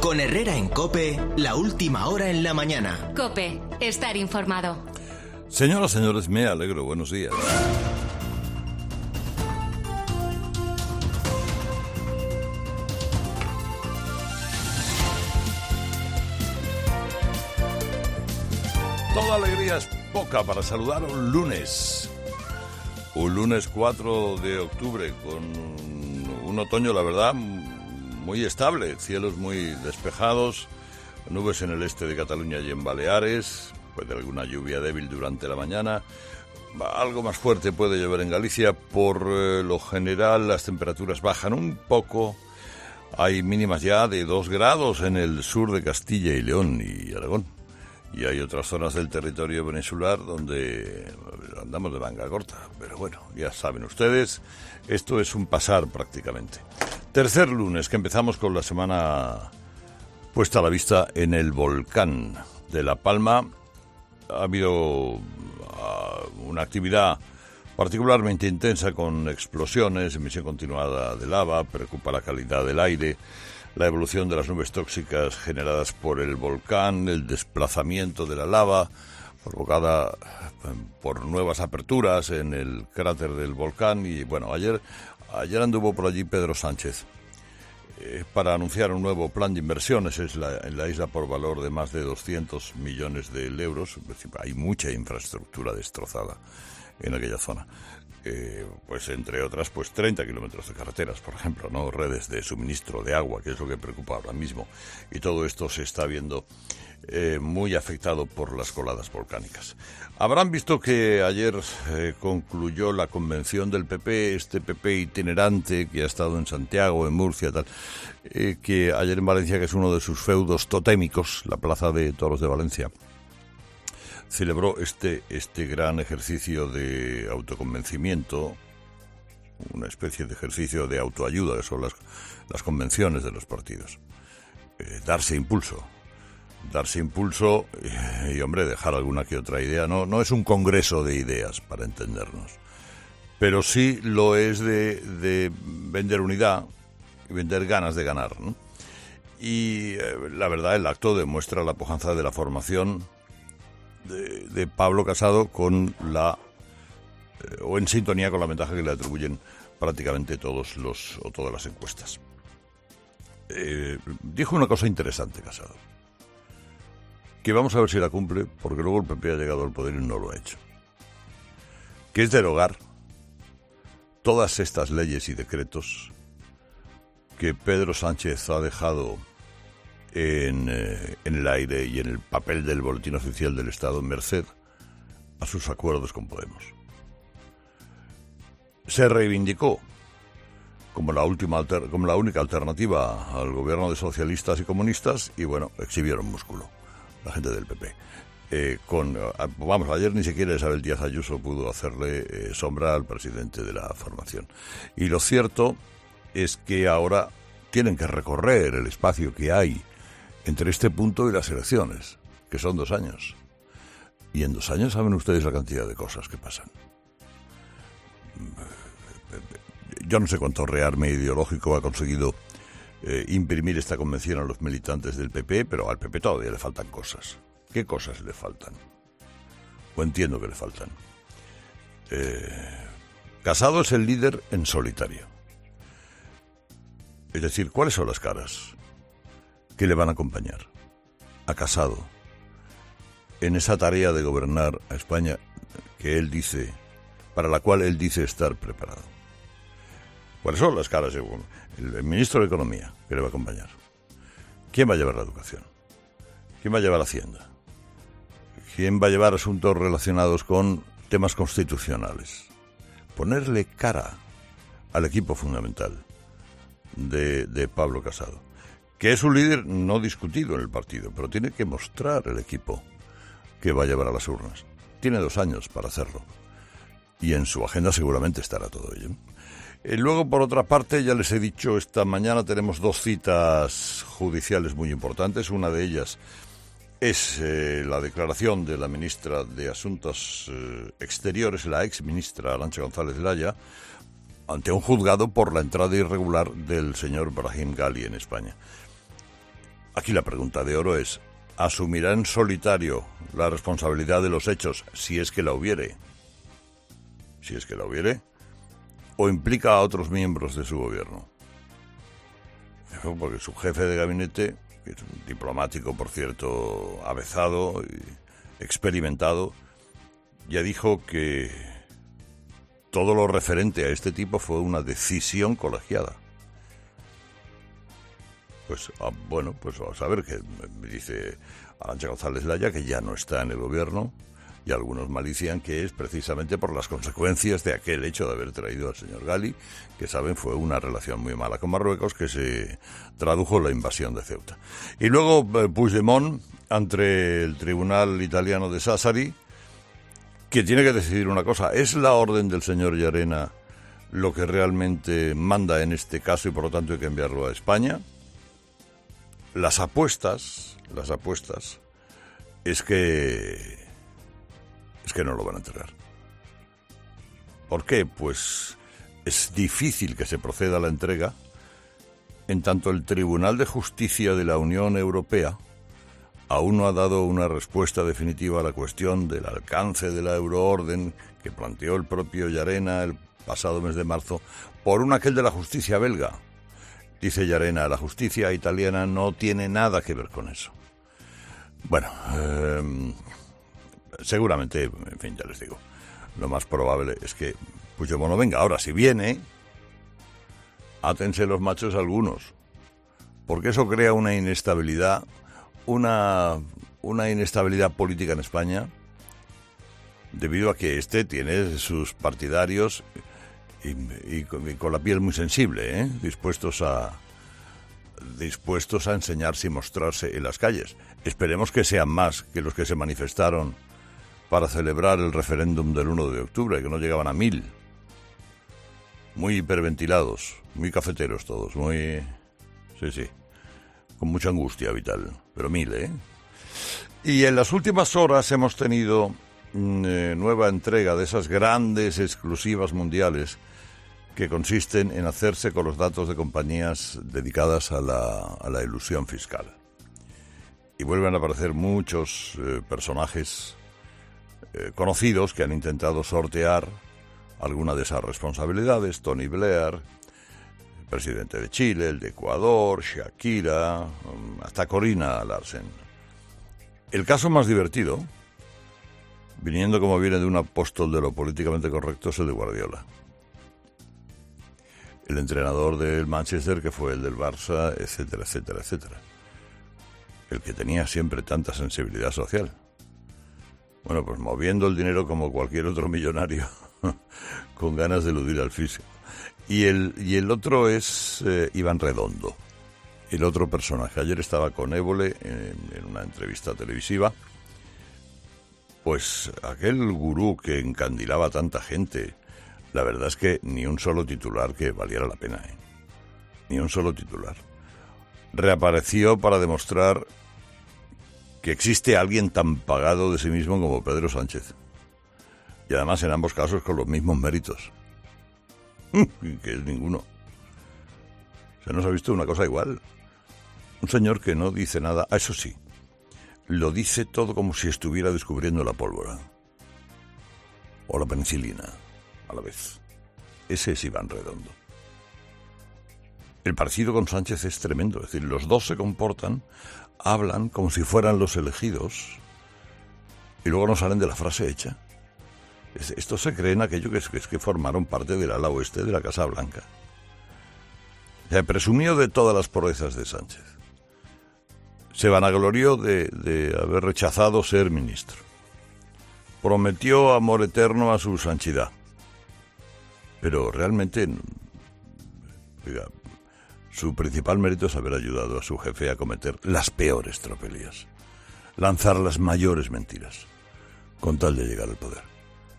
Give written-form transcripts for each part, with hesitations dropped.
Con Herrera en COPE, la última hora en la mañana. COPE, estar informado. Señoras, señores, me alegro. Buenos días. Toda alegría es poca para saludar un lunes 4 de octubre, con un otoño, la verdad, muy estable, cielos muy despejados, nubes en el este de Cataluña y en Baleares, puede alguna lluvia débil durante la mañana, algo más fuerte puede llover en Galicia. Por lo general las temperaturas bajan un poco, hay mínimas ya de 2 grados en el sur de Castilla y León y Aragón. Y hay otras zonas del territorio peninsular donde andamos de manga corta. Pero bueno, ya saben ustedes, esto es un pasar prácticamente. Tercer lunes, que empezamos con la semana puesta a la vista en el volcán de La Palma. Ha habido una actividad particularmente intensa con explosiones, emisión continuada de lava, preocupa la calidad del aire, la evolución de las nubes tóxicas generadas por el volcán, el desplazamiento de la lava provocada por nuevas aperturas en el cráter del volcán. Y bueno, ayer anduvo por allí Pedro Sánchez para anunciar un nuevo plan de inversiones en la isla por valor de más de 200 millones de euros. Hay mucha infraestructura destrozada en aquella zona. Pues entre otras, 30 kilómetros de carreteras, por ejemplo, ¿no? Redes de suministro de agua, que es lo que preocupa ahora mismo. Y todo esto se está viendo muy afectado por las coladas volcánicas. Habrán visto que ayer concluyó la convención del PP, este PP itinerante que ha estado en Santiago, en Murcia, tal, que ayer en Valencia, que es uno de sus feudos totémicos, la Plaza de Toros de Valencia, celebró este gran ejercicio de autoconvencimiento, una especie de ejercicio de autoayuda, que son las convenciones de los partidos. Darse impulso y, hombre, dejar alguna que otra idea. No es un congreso de ideas, para entendernos, pero sí lo es de vender unidad y vender ganas de ganar, ¿no? Y la verdad, el acto demuestra la pujanza de la formación de Pablo Casado con o en sintonía con la ventaja que le atribuyen prácticamente todas las encuestas. Dijo una cosa interesante Casado, que vamos a ver si la cumple, porque luego el PP ha llegado al poder y no lo ha hecho, que es derogar todas estas leyes y decretos que Pedro Sánchez ha dejado en el aire y en el papel del Boletín Oficial del Estado, merced a sus acuerdos con Podemos. Se reivindicó como la única alternativa al gobierno de socialistas y comunistas, y bueno, exhibieron músculo la gente del PP. Ayer ni siquiera Isabel Díaz Ayuso pudo hacerle sombra al presidente de la formación. Y lo cierto es que ahora tienen que recorrer el espacio que hay entre este punto y las elecciones, que son 2 años. Y en 2 años saben ustedes la cantidad de cosas que pasan. Yo no sé cuánto rearme ideológico ha conseguido imprimir esta convención a los militantes del PP, pero al PP todavía le faltan cosas. ¿Qué cosas le faltan? O entiendo que le faltan. Casado es el líder en solitario. Es decir, ¿cuáles son las caras que le van a acompañar a Casado en esa tarea de gobernar a España para la cual él dice estar preparado? ¿Cuáles son las caras? El ministro de Economía, que le va a acompañar. ¿Quién va a llevar la educación? ¿Quién va a llevar Hacienda? ¿Quién va a llevar asuntos relacionados con temas constitucionales? Ponerle cara al equipo fundamental de Pablo Casado, que es un líder no discutido en el partido, pero tiene que mostrar el equipo que va a llevar a las urnas. Tiene 2 años para hacerlo, y en su agenda seguramente estará todo ello. Luego, por otra parte, ya les he dicho, esta mañana tenemos 2 citas judiciales muy importantes. Una de ellas es la declaración de la ministra de Asuntos Exteriores, la exministra Arantxa González Laya, ante un juzgado por la entrada irregular del señor Brahim Ghali en España. Aquí la pregunta de oro es, ¿asumirá en solitario la responsabilidad de los hechos, si es que la hubiere? Si es que la hubiere, ¿o implica a otros miembros de su gobierno? Porque su jefe de gabinete, que es un diplomático, por cierto, avezado y experimentado, ya dijo que todo lo referente a este tipo fue una decisión colegiada. Pues bueno, pues vamos a ver, que me dice Arantxa González Laya que ya no está en el gobierno, y algunos malician que es precisamente por las consecuencias de aquel hecho de haber traído al señor Gali, que saben fue una relación muy mala con Marruecos, que se tradujo en la invasión de Ceuta. Y luego Puigdemont ante el tribunal italiano de Sassari, que tiene que decidir una cosa: ¿es la orden del señor Llarena lo que realmente manda en este caso y por lo tanto hay que enviarlo a España? Las apuestas es que no lo van a entregar. ¿Por qué? Pues es difícil que se proceda a la entrega en tanto el Tribunal de Justicia de la Unión Europea aún no ha dado una respuesta definitiva a la cuestión del alcance de la euroorden que planteó el propio Llarena el pasado mes de marzo por un aquel de la justicia belga. Dice Llarena, la justicia italiana no tiene nada que ver con eso. Bueno, seguramente, en fin, ya les digo, lo más probable es que Puigdemont no venga. Ahora, si viene, átense los machos algunos, porque eso crea una inestabilidad, una inestabilidad política en España, debido a que tiene sus partidarios y con la piel muy sensible, dispuestos a enseñarse y mostrarse en las calles. Esperemos que sean más que los que se manifestaron para celebrar el referéndum del 1 de octubre, que no llegaban a 1000. Muy hiperventilados, muy cafeteros todos, muy... Sí, con mucha angustia vital, pero 1000, Y en las últimas horas hemos tenido nueva entrega de esas grandes exclusivas mundiales que consisten en hacerse con los datos de compañías dedicadas a la elusión fiscal. Y vuelven a aparecer muchos personajes conocidos que han intentado sortear alguna de esas responsabilidades. Tony Blair, el presidente de Chile, el de Ecuador, Shakira, hasta Corina Larsen. El caso más divertido, viniendo como viene de un apóstol de lo políticamente correcto, es el de Guardiola. El entrenador del Manchester, que fue el del Barça, etcétera, etcétera, etcétera. El que tenía siempre tanta sensibilidad social. Bueno, pues moviendo el dinero como cualquier otro millonario, con ganas de eludir al fisco. Y el otro es Iván Redondo, el otro personaje. Ayer estaba con Évole en una entrevista televisiva. Pues aquel gurú que encandilaba a tanta gente, la verdad es que ni un solo titular que valiera la pena, ni un solo titular. Reapareció para demostrar que existe alguien tan pagado de sí mismo como Pedro Sánchez. Y además en ambos casos con los mismos méritos. Que es ninguno. ¿Se nos ha visto una cosa igual? Un señor que no dice nada, eso sí, lo dice todo como si estuviera descubriendo la pólvora. O la penicilina, a la vez. Ese es Iván Redondo. El parecido con Sánchez es tremendo. Es decir, los dos se comportan, hablan como si fueran los elegidos y luego no salen de la frase hecha. Estos se creen aquello que es que formaron parte del ala oeste de la Casa Blanca. Se presumió de todas las proezas de Sánchez. Se vanaglorió de haber rechazado ser ministro. Prometió amor eterno a su santidad. Pero realmente, su principal mérito es haber ayudado a su jefe a cometer las peores tropelías, lanzar las mayores mentiras, con tal de llegar al poder.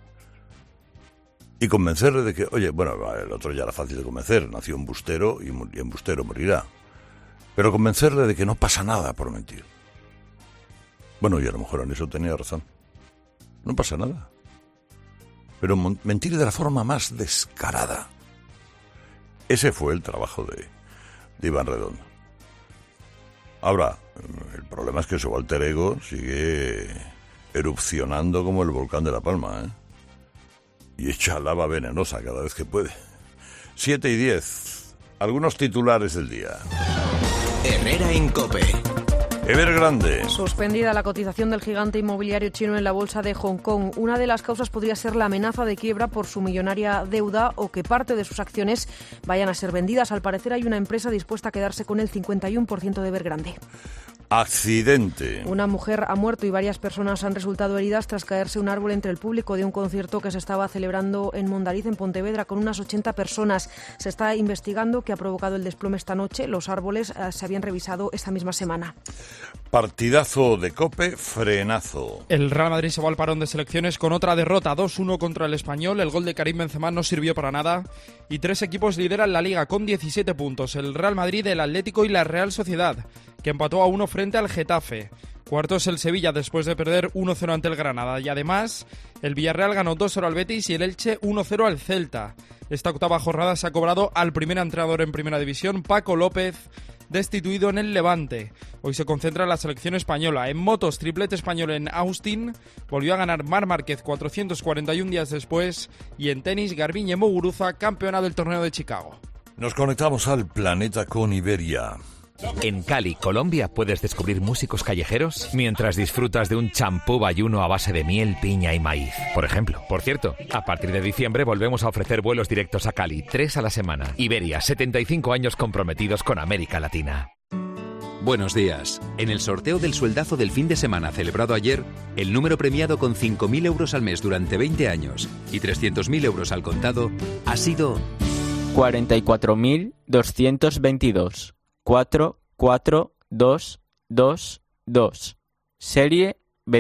Y convencerle de que, oye, bueno, el otro ya era fácil de convencer, nació embustero y embustero morirá. Pero convencerle de que no pasa nada por mentir. Bueno, y a lo mejor en eso tenía razón. No pasa nada. Pero mentir de la forma más descarada. Ese fue el trabajo de Iván Redondo. Ahora, el problema es que su alter ego sigue erupcionando como el volcán de La Palma, ¿eh? Y echa lava venenosa cada vez que puede. 7:10. Algunos titulares del día. Herrera en COPE. Evergrande. Suspendida la cotización del gigante inmobiliario chino en la bolsa de Hong Kong. Una de las causas podría ser la amenaza de quiebra por su millonaria deuda o que parte de sus acciones vayan a ser vendidas. Al parecer hay una empresa dispuesta a quedarse con el 51% de Evergrande. Accidente. Una mujer ha muerto y varias personas han resultado heridas tras caerse un árbol entre el público de un concierto que se estaba celebrando en Mondariz, en Pontevedra, con unas 80 personas. Se está investigando qué ha provocado el desplome esta noche. Los árboles se habían revisado esta misma semana. Partidazo de COPE, frenazo. El Real Madrid se va al parón de selecciones con otra derrota, 2-1 contra el Español. El gol de Karim Benzema no sirvió para nada. Y 3 equipos lideran la Liga con 17 puntos. El Real Madrid, el Atlético y la Real Sociedad, que empató a 1 frente al Getafe. Cuarto es el Sevilla después de perder 1-0 ante el Granada. Y además, el Villarreal ganó 2-0 al Betis y el Elche 1-0 al Celta. Esta octava jornada se ha cobrado al primer entrenador en Primera División, Paco López, destituido en el Levante. Hoy se concentra la selección española. En motos, triplete español en Austin. Volvió a ganar Marc Márquez 441 días después. Y en tenis, Garbiñe Muguruza, campeona del torneo de Chicago. Nos conectamos al planeta con Iberia. En Cali, Colombia, puedes descubrir músicos callejeros mientras disfrutas de un champú bayuno a base de miel, piña y maíz, por ejemplo. Por cierto, a partir de diciembre volvemos a ofrecer vuelos directos a Cali, 3 a la semana. Iberia, 75 años comprometidos con América Latina. Buenos días. En el sorteo del sueldazo del fin de semana celebrado ayer, el número premiado con 5.000 euros al mes durante 20 años y 300.000 euros al contado ha sido 44.222. 44222. Serie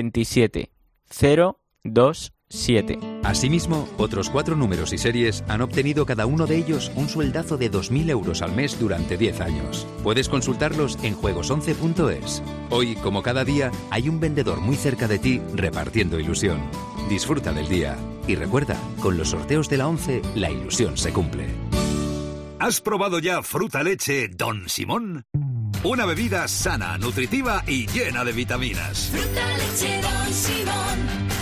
27027. Asimismo, otros 4 números y series han obtenido cada uno de ellos un sueldazo de 2.000 euros al mes durante 10 años. Puedes consultarlos en juegos11.es. Hoy, como cada día, hay un vendedor muy cerca de ti repartiendo ilusión. Disfruta del día. Y recuerda, con los sorteos de la 11, la ilusión se cumple. ¿Has probado ya Fruta Leche Don Simón? Una bebida sana, nutritiva y llena de vitaminas. Fruta Leche Don Simón.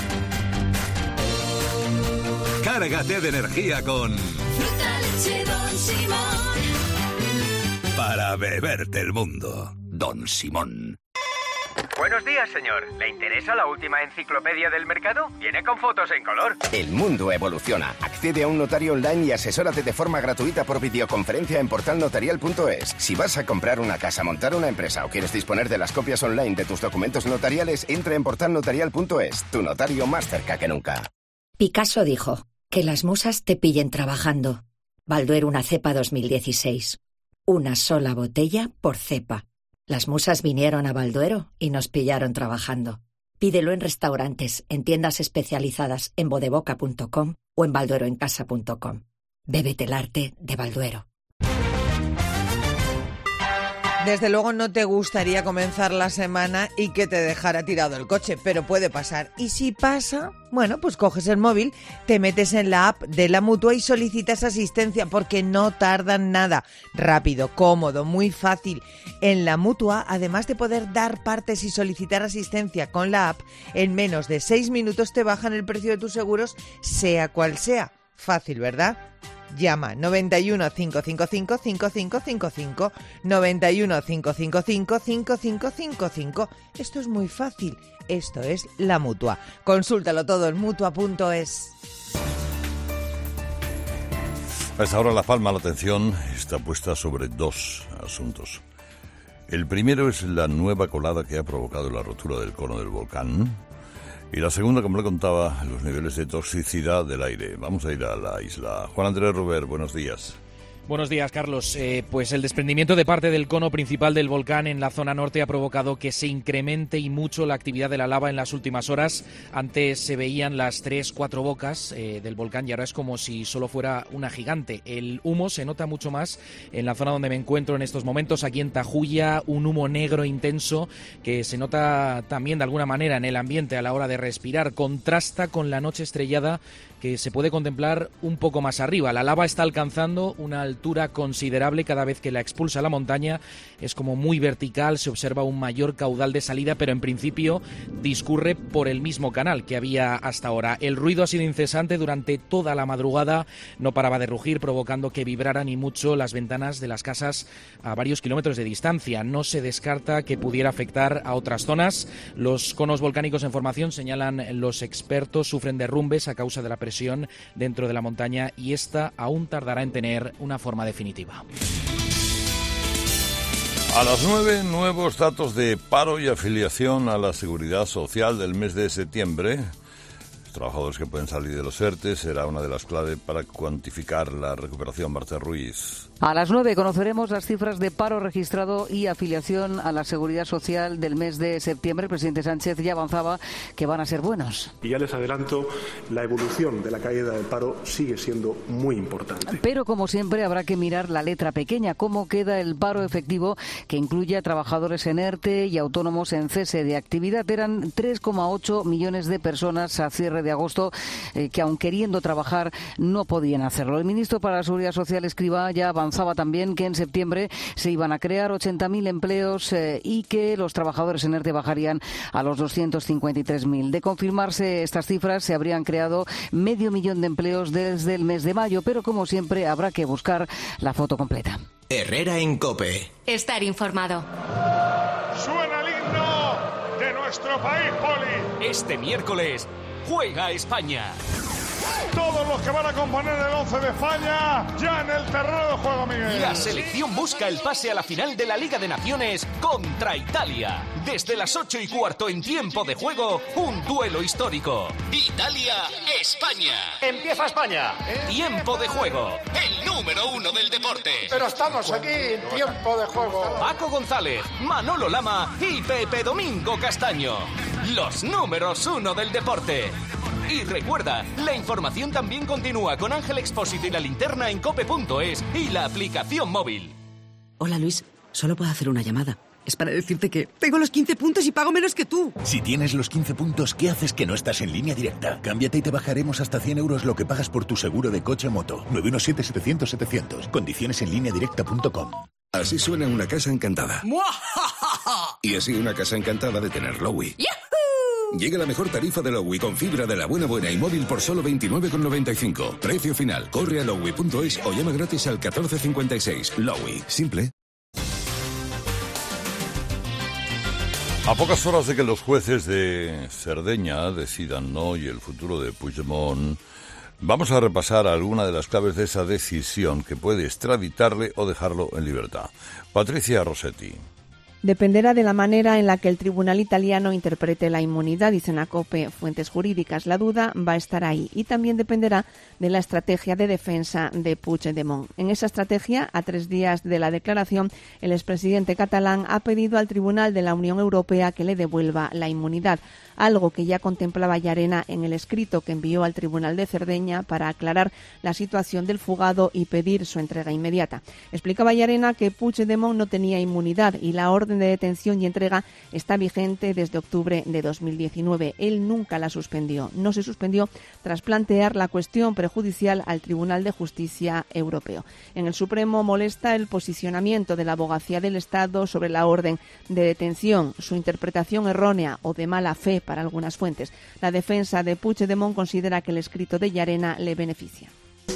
Cárgate de energía con Fruta Leche Don Simón. Para beberte el mundo. Don Simón. Buenos días, señor. ¿Le interesa la última enciclopedia del mercado? Viene con fotos en color. El mundo evoluciona. Accede a un notario online y asesórate de forma gratuita por videoconferencia en portalnotarial.es. Si vas a comprar una casa, montar una empresa o quieres disponer de las copias online de tus documentos notariales, entra en portalnotarial.es. Tu notario más cerca que nunca. Picasso dijo, que las musas te pillen trabajando. Balduero, una cepa 2016. Una sola botella por cepa. Las musas vinieron a Balduero y nos pillaron trabajando. Pídelo en restaurantes, en tiendas especializadas, en bodeboca.com o en baldueroencasa.com. Bébete el arte de Balduero. Desde luego no te gustaría comenzar la semana y que te dejara tirado el coche, pero puede pasar. Y si pasa, bueno, pues coges el móvil, te metes en la app de la Mutua y solicitas asistencia porque no tardan nada. Rápido, cómodo, muy fácil. En la Mutua, además de poder dar partes y solicitar asistencia con la app, en menos de 6 minutos te bajan el precio de tus seguros, sea cual sea. Fácil, ¿verdad? Llama 91 555 5555 91 555 5555. Esto es muy fácil. Esto es la Mutua. Consúltalo todo en mutua.es. A esta hora, en La Palma, la atención está puesta sobre 2 asuntos. El primero es la nueva colada que ha provocado la rotura del cono del volcán. Y la segunda, como le contaba, los niveles de toxicidad del aire. Vamos a ir a la isla. Juan Andrés Ruber, buenos días. Buenos días, Carlos. Pues el desprendimiento de parte del cono principal del volcán en la zona norte ha provocado que se incremente y mucho la actividad de la lava en las últimas horas. Antes se veían las 3-4 bocas del volcán y ahora es como si solo fuera una gigante. El humo se nota mucho más en la zona donde me encuentro en estos momentos, aquí en Tajuya, un humo negro intenso que se nota también de alguna manera en el ambiente a la hora de respirar. Contrasta con la noche estrellada que se puede contemplar un poco más arriba. La lava está alcanzando una altura considerable cada vez que la expulsa a la montaña. Es como muy vertical, se observa un mayor caudal de salida, pero en principio discurre por el mismo canal que había hasta ahora. El ruido ha sido incesante durante toda la madrugada, no paraba de rugir, provocando que vibraran y mucho las ventanas de las casas a varios kilómetros de distancia. No se descarta que pudiera afectar a otras zonas. Los conos volcánicos en formación, señalan los expertos, sufren derrumbes a causa de la presión dentro de la montaña y esta aún tardará en tener una forma definitiva. A las 9, nuevos datos de paro y afiliación a la Seguridad Social del mes de septiembre. Los trabajadores que pueden salir de los ERTE será una de las claves para cuantificar la recuperación. Marta Ruiz. A las 9 conoceremos las cifras de paro registrado y afiliación a la Seguridad Social del mes de septiembre. El presidente Sánchez ya avanzaba que van a ser buenos. Y ya les adelanto, la evolución de la caída del paro sigue siendo muy importante. Pero como siempre habrá que mirar la letra pequeña, cómo queda el paro efectivo que incluye a trabajadores en ERTE y autónomos en cese de actividad. Eran 3,8 millones de personas a cierre de agosto que aun queriendo trabajar no podían hacerlo. El ministro para la Seguridad Social, Escrivá, ya avanzaba también que en septiembre se iban a crear 80.000 empleos y que los trabajadores en ERTE bajarían a los 253.000. De confirmarse estas cifras, se habrían creado 500.000 de empleos desde el mes de mayo, pero como siempre habrá que buscar la foto completa. Herrera en COPE. Estar informado. Suena el himno de nuestro país, Poli. Este miércoles juega España. Todos los que van a componer el 11 de España ya en el terreno de juego, Miguel. La selección busca el pase a la final de la Liga de Naciones contra Italia. Desde las 8:15 en tiempo de juego, un duelo histórico. Italia-España. Empieza España. Tiempo de juego. El número 1 del deporte. Pero estamos aquí en tiempo de juego. Paco González, Manolo Lama y Pepe Domingo Castaño. Los números 1 del deporte. Y recuerda, la información también continúa con Ángel Expósito y la linterna en cope.es y la aplicación móvil. Hola Luis, solo puedo hacer una llamada. Es para decirte que tengo los 15 puntos y pago menos que tú. Si tienes los 15 puntos, ¿qué haces que no estás en Línea Directa? Cámbiate y te bajaremos hasta 100 euros lo que pagas por tu seguro de coche o moto. 917-700-700. Condiciones en lineadirecta.com. Así suena una casa encantada. Y así una casa encantada de tener Lowy. Llega la mejor tarifa de Lowy con fibra de la buena y móvil por solo 29,95. Precio final. Corre a lowy.es o llama gratis al 1456. Lowy. Simple. A pocas horas de que los jueces de Cerdeña decidan hoy el futuro de Puigdemont, vamos a repasar alguna de las claves de esa decisión que puede extraditarle o dejarlo en libertad. Patricia Rossetti. Dependerá de la manera en la que el tribunal italiano interprete la inmunidad, dicen a COPE fuentes jurídicas. La duda va a estar ahí y también dependerá de la estrategia de defensa de Puigdemont. En esa estrategia, a 3 días de la declaración, el expresidente catalán ha pedido al Tribunal de la Unión Europea que le devuelva la inmunidad, algo que ya contemplaba Llarena en el escrito que envió al Tribunal de Cerdeña para aclarar la situación del fugado y pedir su entrega inmediata. Explicaba Llarena que Puigdemont no tenía inmunidad y la orden de detención y entrega está vigente desde octubre de 2019. Él nunca la suspendió. No se suspendió tras plantear la cuestión prejudicial al Tribunal de Justicia Europeo. En el Supremo molesta el posicionamiento de la Abogacía del Estado sobre la orden de detención, su interpretación errónea o de mala fe para algunas fuentes. La defensa de Puigdemont considera que el escrito de Llarena le beneficia.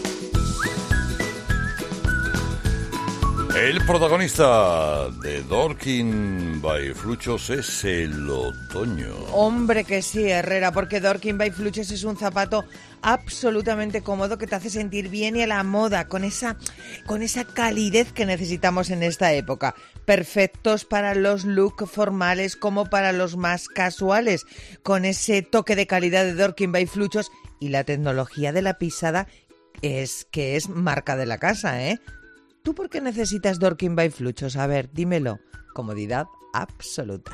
El protagonista de Dorking by Fluchos es el otoño. Hombre que sí, Herrera, porque Dorking by Fluchos es un zapato absolutamente cómodo que te hace sentir bien y a la moda, con esa calidez que necesitamos en esta época. Perfectos para los looks formales como para los más casuales, con ese toque de calidad de Dorking by Fluchos y la tecnología de la pisada es marca de la casa, ¿eh? ¿Tú por qué necesitas Dorking by Fluchos? A ver, dímelo. Comodidad absoluta.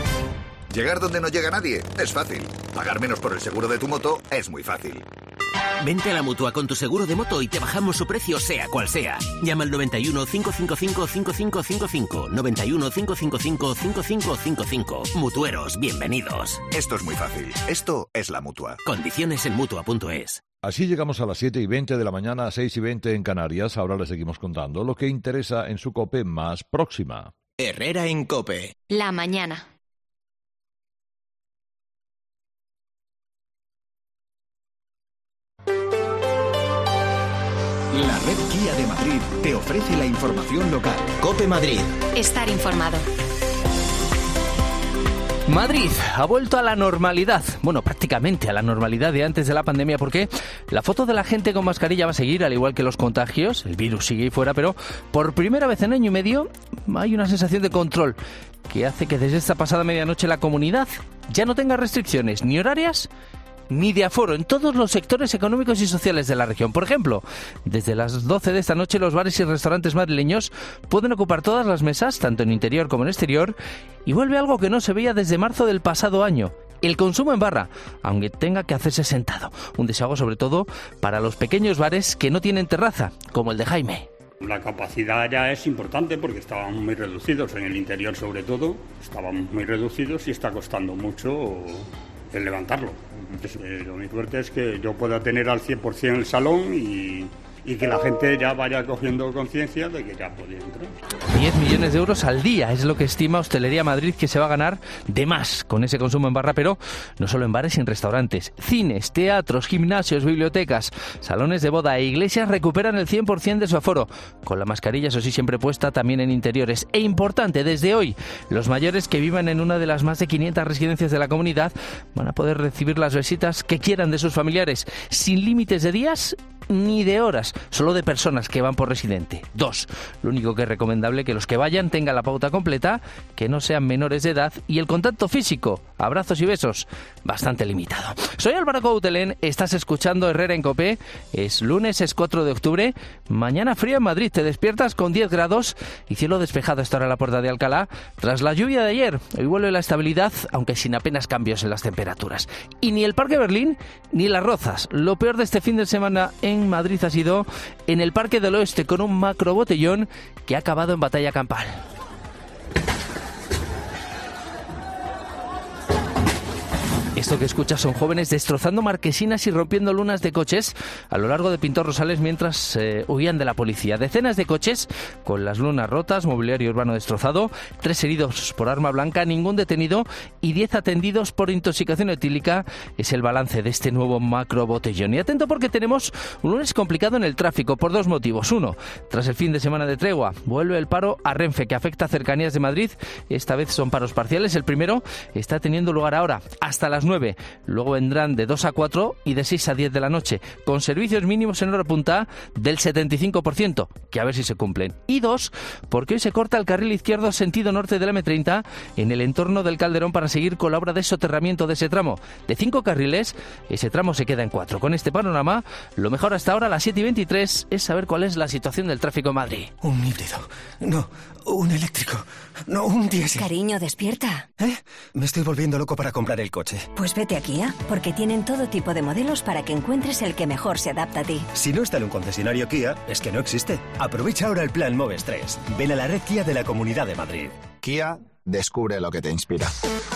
Llegar donde no llega nadie es fácil. Pagar menos por el seguro de tu moto es muy fácil. Vente a la Mutua con tu seguro de moto y te bajamos su precio sea cual sea. Llama al 91 555 5555. 91 555 5555. Mutueros, bienvenidos. Esto es muy fácil. Esto es la Mutua. Condiciones en Mutua.es. Así llegamos a las 7:20 de la mañana, 6:20 en Canarias. Ahora les seguimos contando lo que interesa en su COPE más próxima. Herrera en COPE. La mañana. La red Kia de Madrid te ofrece la información local. COPE Madrid. Estar informado. Madrid ha vuelto a la normalidad, bueno, prácticamente a la normalidad de antes de la pandemia, porque la foto de la gente con mascarilla va a seguir, al igual que los contagios, el virus sigue ahí fuera, pero por primera vez en año y medio hay una sensación de control que hace que desde esta pasada medianoche la comunidad ya no tenga restricciones ni horarias ni de aforo en todos los sectores económicos y sociales de la región. Por ejemplo, desde las 12 de esta noche los bares y restaurantes madrileños pueden ocupar todas las mesas, tanto en interior como en exterior, y vuelve algo que no se veía desde marzo del pasado año: el consumo en barra, aunque tenga que hacerse sentado. Un desahogo sobre todo para los pequeños bares que no tienen terraza, como el de Jaime. La capacidad ya es importante porque estábamos muy reducidos, en el interior sobre todo, estábamos muy reducidos y está costando mucho el levantarlo. Mi suerte es que yo pueda tener al 100% el salón y que la gente ya vaya cogiendo conciencia de que ya podía entrar. 10 millones de euros al día es lo que estima Hostelería Madrid que se va a ganar de más con ese consumo en barra, pero no solo en bares y en restaurantes. Cines, teatros, gimnasios, bibliotecas, salones de boda e iglesias recuperan el 100% de su aforo, con la mascarilla, eso sí, siempre puesta, también en interiores. E importante, desde hoy, los mayores que vivan en una de las más de 500 residencias de la comunidad van a poder recibir las visitas que quieran de sus familiares, sin límites de días ni de horas, solo de personas que van por residente. 2. Lo único que es recomendable que los que vayan tengan la pauta completa, que no sean menores de edad y el contacto físico, abrazos y besos, bastante limitado. Soy Álvaro Coutelén, estás escuchando Herrera en COPE. Es lunes, es 4 de octubre. Mañana frío en Madrid, te despiertas con 10 grados y cielo despejado hasta ahora en la Puerta de Alcalá. Tras la lluvia de ayer, hoy vuelve la estabilidad, aunque sin apenas cambios en las temperaturas. Y ni el Parque Berlín ni Las Rozas. Lo peor de este fin de semana en Madrid ha sido en el Parque del Oeste, con un macro botellón que ha acabado en batalla campal. Esto que escuchas son jóvenes destrozando marquesinas y rompiendo lunas de coches a lo largo de Pintor Rosales mientras huían de la policía. Decenas de coches con las lunas rotas, mobiliario urbano destrozado, 3 heridos por arma blanca, ningún detenido y 10 atendidos por intoxicación etílica. Es el balance de este nuevo macro botellón. Y atento porque tenemos un lunes complicado en el tráfico por 2 motivos. 1, tras el fin de semana de tregua, vuelve el paro a Renfe, que afecta a cercanías de Madrid. Esta vez son paros parciales. El primero está teniendo lugar ahora, hasta las 9. Luego vendrán de 2 a 4 y de 6 a 10 de la noche, con servicios mínimos en hora punta del 75%, que a ver si se cumplen. Y 2, porque hoy se corta el carril izquierdo sentido norte del M30 en el entorno del Calderón para seguir con la obra de soterramiento de ese tramo. De 5 carriles, ese tramo se queda en 4. Con este panorama, lo mejor hasta ahora, a las 7:23, es saber cuál es la situación del tráfico en Madrid. Un híbrido. No, un eléctrico. No, un diésel. Cariño, despierta. Me estoy volviendo loco para comprar el coche. Pues vete a Kia, porque tienen todo tipo de modelos para que encuentres el que mejor se adapta a ti. Si no está en un concesionario Kia, es que no existe. Aprovecha ahora el plan Moves 3. Ven a la red Kia de la Comunidad de Madrid. Kia, descubre lo que te inspira.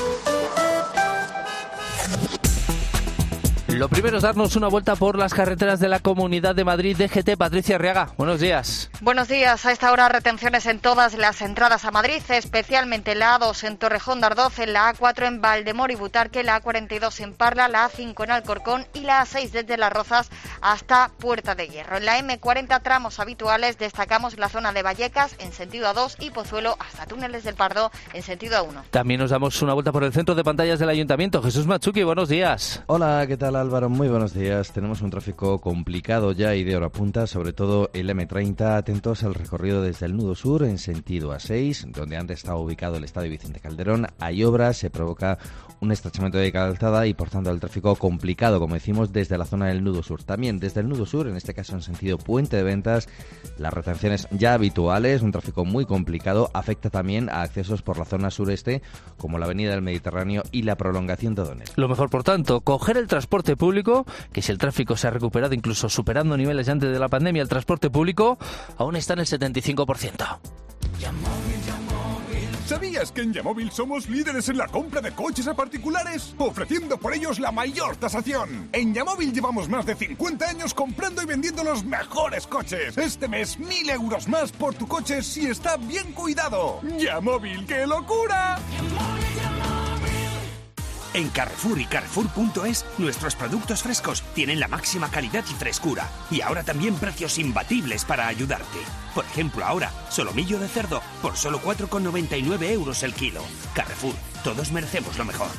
Lo primero es darnos una vuelta por las carreteras de la Comunidad de Madrid. DGT, Patricia Arriaga, buenos días. Buenos días. A esta hora retenciones en todas las entradas a Madrid, especialmente en la A2 en Torrejón de Ardoz, en la A4 en Valdemoro y Butarque, la A42 en Parla, la A5 en Alcorcón y la A6 desde Las Rozas hasta Puerta de Hierro. En la M40 tramos habituales destacamos la zona de Vallecas en sentido A2 y Pozuelo hasta Túneles del Pardo en sentido A1. También nos damos una vuelta por el centro de pantallas del Ayuntamiento. Jesús Machuki, buenos días. Hola, ¿qué tal, Álvaro? Muy buenos días. Tenemos un tráfico complicado ya y de hora punta, sobre todo el M30. Atentos al recorrido desde el nudo sur en sentido A6, donde antes estaba ubicado el estadio Vicente Calderón. Hay obras, se provoca un estrechamiento de calzada y por tanto el tráfico complicado, como decimos, desde la zona del nudo sur. También desde el nudo sur, en este caso en sentido Puente de Ventas, las retenciones ya habituales, un tráfico muy complicado, afecta también a accesos por la zona sureste, como la avenida del Mediterráneo y la prolongación de Donés. Lo mejor, por tanto, coger el transporte público, que si el tráfico se ha recuperado, incluso superando niveles de antes de la pandemia, el transporte público aún está en el 75%. ¿Sabías que en Yamóvil somos líderes en la compra de coches a particulares? Ofreciendo por ellos la mayor tasación. En Yamóvil llevamos más de 50 años comprando y vendiendo los mejores coches. Este mes 1.000 euros más por tu coche si está bien cuidado. Yamóvil, ¡qué locura! En Carrefour y Carrefour.es, nuestros productos frescos tienen la máxima calidad y frescura. Y ahora también precios imbatibles para ayudarte. Por ejemplo, ahora, solomillo de cerdo por solo 4,99 euros el kilo. Carrefour, todos merecemos lo mejor.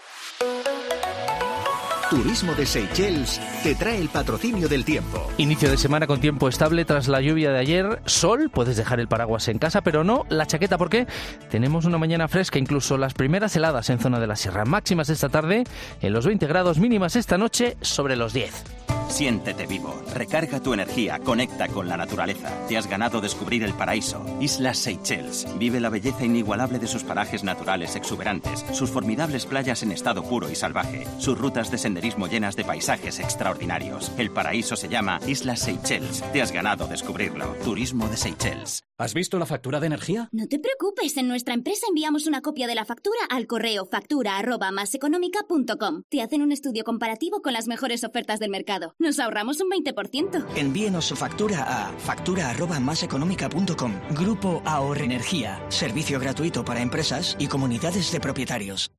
Turismo de Seychelles te trae el patrocinio del tiempo. Inicio de semana con tiempo estable tras la lluvia de ayer. Sol, puedes dejar el paraguas en casa, pero no la chaqueta porque tenemos una mañana fresca, incluso las primeras heladas en zona de la sierra. Máximas esta tarde en los 20 grados, mínimas esta noche sobre los 10. Siéntete vivo, recarga tu energía, conecta con la naturaleza. Te has ganado descubrir el paraíso. Islas Seychelles. Vive la belleza inigualable de sus parajes naturales exuberantes, sus formidables playas en estado puro y salvaje, sus rutas de senderismo llenas de paisajes extraordinarios. El paraíso se llama Islas Seychelles. Te has ganado descubrirlo. Turismo de Seychelles. ¿Has visto la factura de energía? No te preocupes, en nuestra empresa enviamos una copia de la factura al correo factura@maseconomica.com. Te hacen un estudio comparativo con las mejores ofertas del mercado. Nos ahorramos un 20%. Envíenos su factura a factura@maseconomica.com. Grupo Ahorre Energía. Servicio gratuito para empresas y comunidades de propietarios.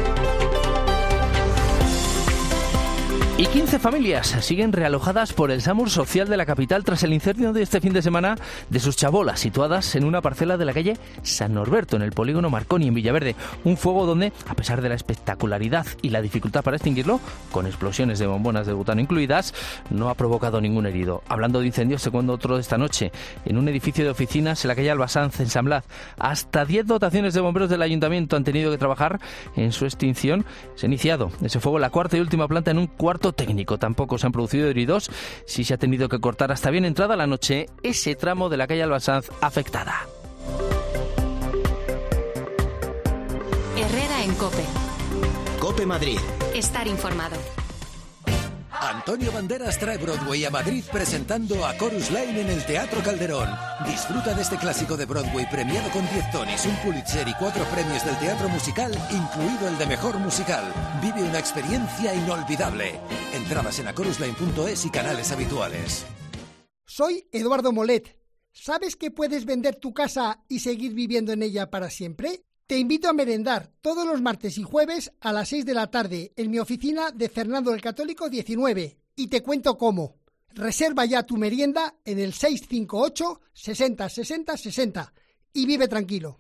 Y 15 familias siguen realojadas por el SAMUR social de la capital tras el incendio de este fin de semana de sus chabolas, situadas en una parcela de la calle San Norberto, en el polígono Marconi, en Villaverde. Un fuego donde, a pesar de la espectacularidad y la dificultad para extinguirlo, con explosiones de bombonas de butano incluidas, no ha provocado ningún herido. Hablando de incendios, se cuenta otro de esta noche, en un edificio de oficinas en la calle Albasanz, en San Blas. Hasta 10 dotaciones de bomberos del ayuntamiento han tenido que trabajar en su extinción. Se ha iniciado ese fuego en la cuarta y última planta en un cuarto técnico. Tampoco se han producido heridos. Sí se ha tenido que cortar hasta bien entrada la noche ese tramo de la calle Albasanz afectada. Herrera en COPE. COPE Madrid. Estar informado. Antonio Banderas trae Broadway a Madrid presentando a Chorus Line en el Teatro Calderón. Disfruta de este clásico de Broadway premiado con 10 Tonys, un Pulitzer y 4 premios del teatro musical, incluido el de Mejor Musical. Vive una experiencia inolvidable. Entradas en achorusline.es y canales habituales. Soy Eduardo Molet. ¿Sabes que puedes vender tu casa y seguir viviendo en ella para siempre? Te invito a merendar todos los martes y jueves a las 6 de la tarde en mi oficina de Fernando el Católico 19 y te cuento cómo. Reserva ya tu merienda en el 658 60 60 60 y vive tranquilo.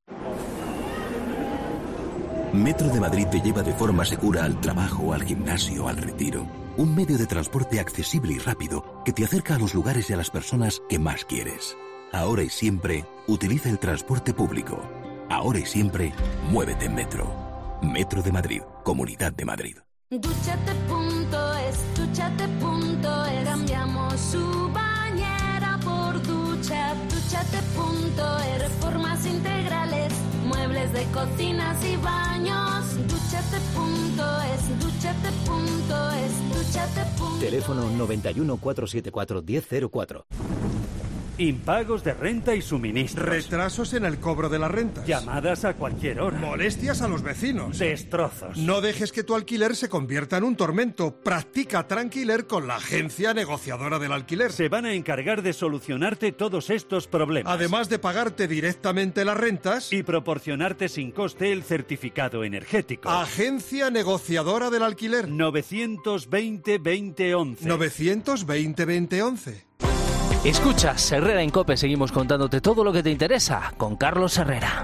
Metro de Madrid te lleva de forma segura al trabajo, al gimnasio, al retiro. Un medio de transporte accesible y rápido que te acerca a los lugares y a las personas que más quieres. Ahora y siempre, utiliza el transporte público. Ahora y siempre, muévete en Metro. Metro de Madrid, Comunidad de Madrid. Duchate.es, duchate.es. Cambiamos su bañera por ducha. Duchate.es, reformas integrales, muebles de cocinas y baños. Duchate.es, duchate.es, duchate.es. Teléfono 91 474 1004. Impagos de renta y suministros. Retrasos en el cobro de las rentas. Llamadas a cualquier hora. Molestias a los vecinos. Destrozos. No dejes que tu alquiler se convierta en un tormento. Practica Tranquiler con la agencia negociadora del alquiler. Se van a encargar de solucionarte todos estos problemas. Además de pagarte directamente las rentas y proporcionarte sin coste el certificado energético. Agencia negociadora del alquiler. 920-2011. 920-2011. Escuchas Herrera en COPE, seguimos contándote todo lo que te interesa con Carlos Herrera.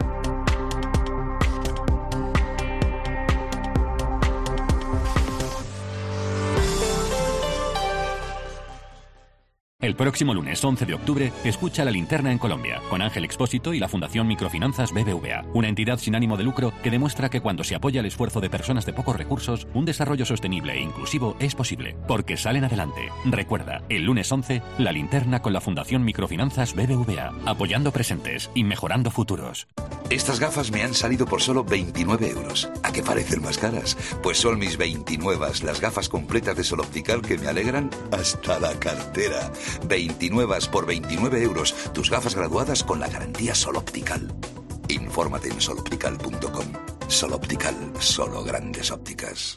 El próximo lunes 11 de octubre, escucha La Linterna en Colombia, con Ángel Expósito y la Fundación Microfinanzas BBVA, una entidad sin ánimo de lucro que demuestra que cuando se apoya el esfuerzo de personas de pocos recursos, un desarrollo sostenible e inclusivo es posible, porque salen adelante. Recuerda, el lunes 11, La Linterna con la Fundación Microfinanzas BBVA, apoyando presentes y mejorando futuros. Estas gafas me han salido por solo 29 euros. ¿A qué parecen más caras? Pues son mis 29, las gafas completas de Sol Optical que me alegran hasta la cartera. 29 por 29 euros. Tus gafas graduadas con la garantía Sol Optical. Infórmate en soloptical.com. Sol Optical, solo grandes ópticas.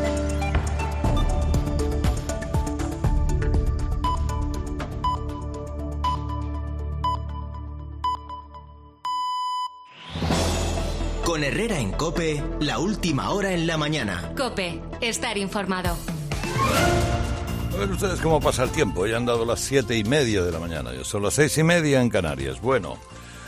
Con Herrera en COPE, la última hora en la mañana. COPE, estar informado. A ver ustedes cómo pasa el tiempo. Ya han dado las 7:30 de la mañana. Son las 6:30 en Canarias. Bueno,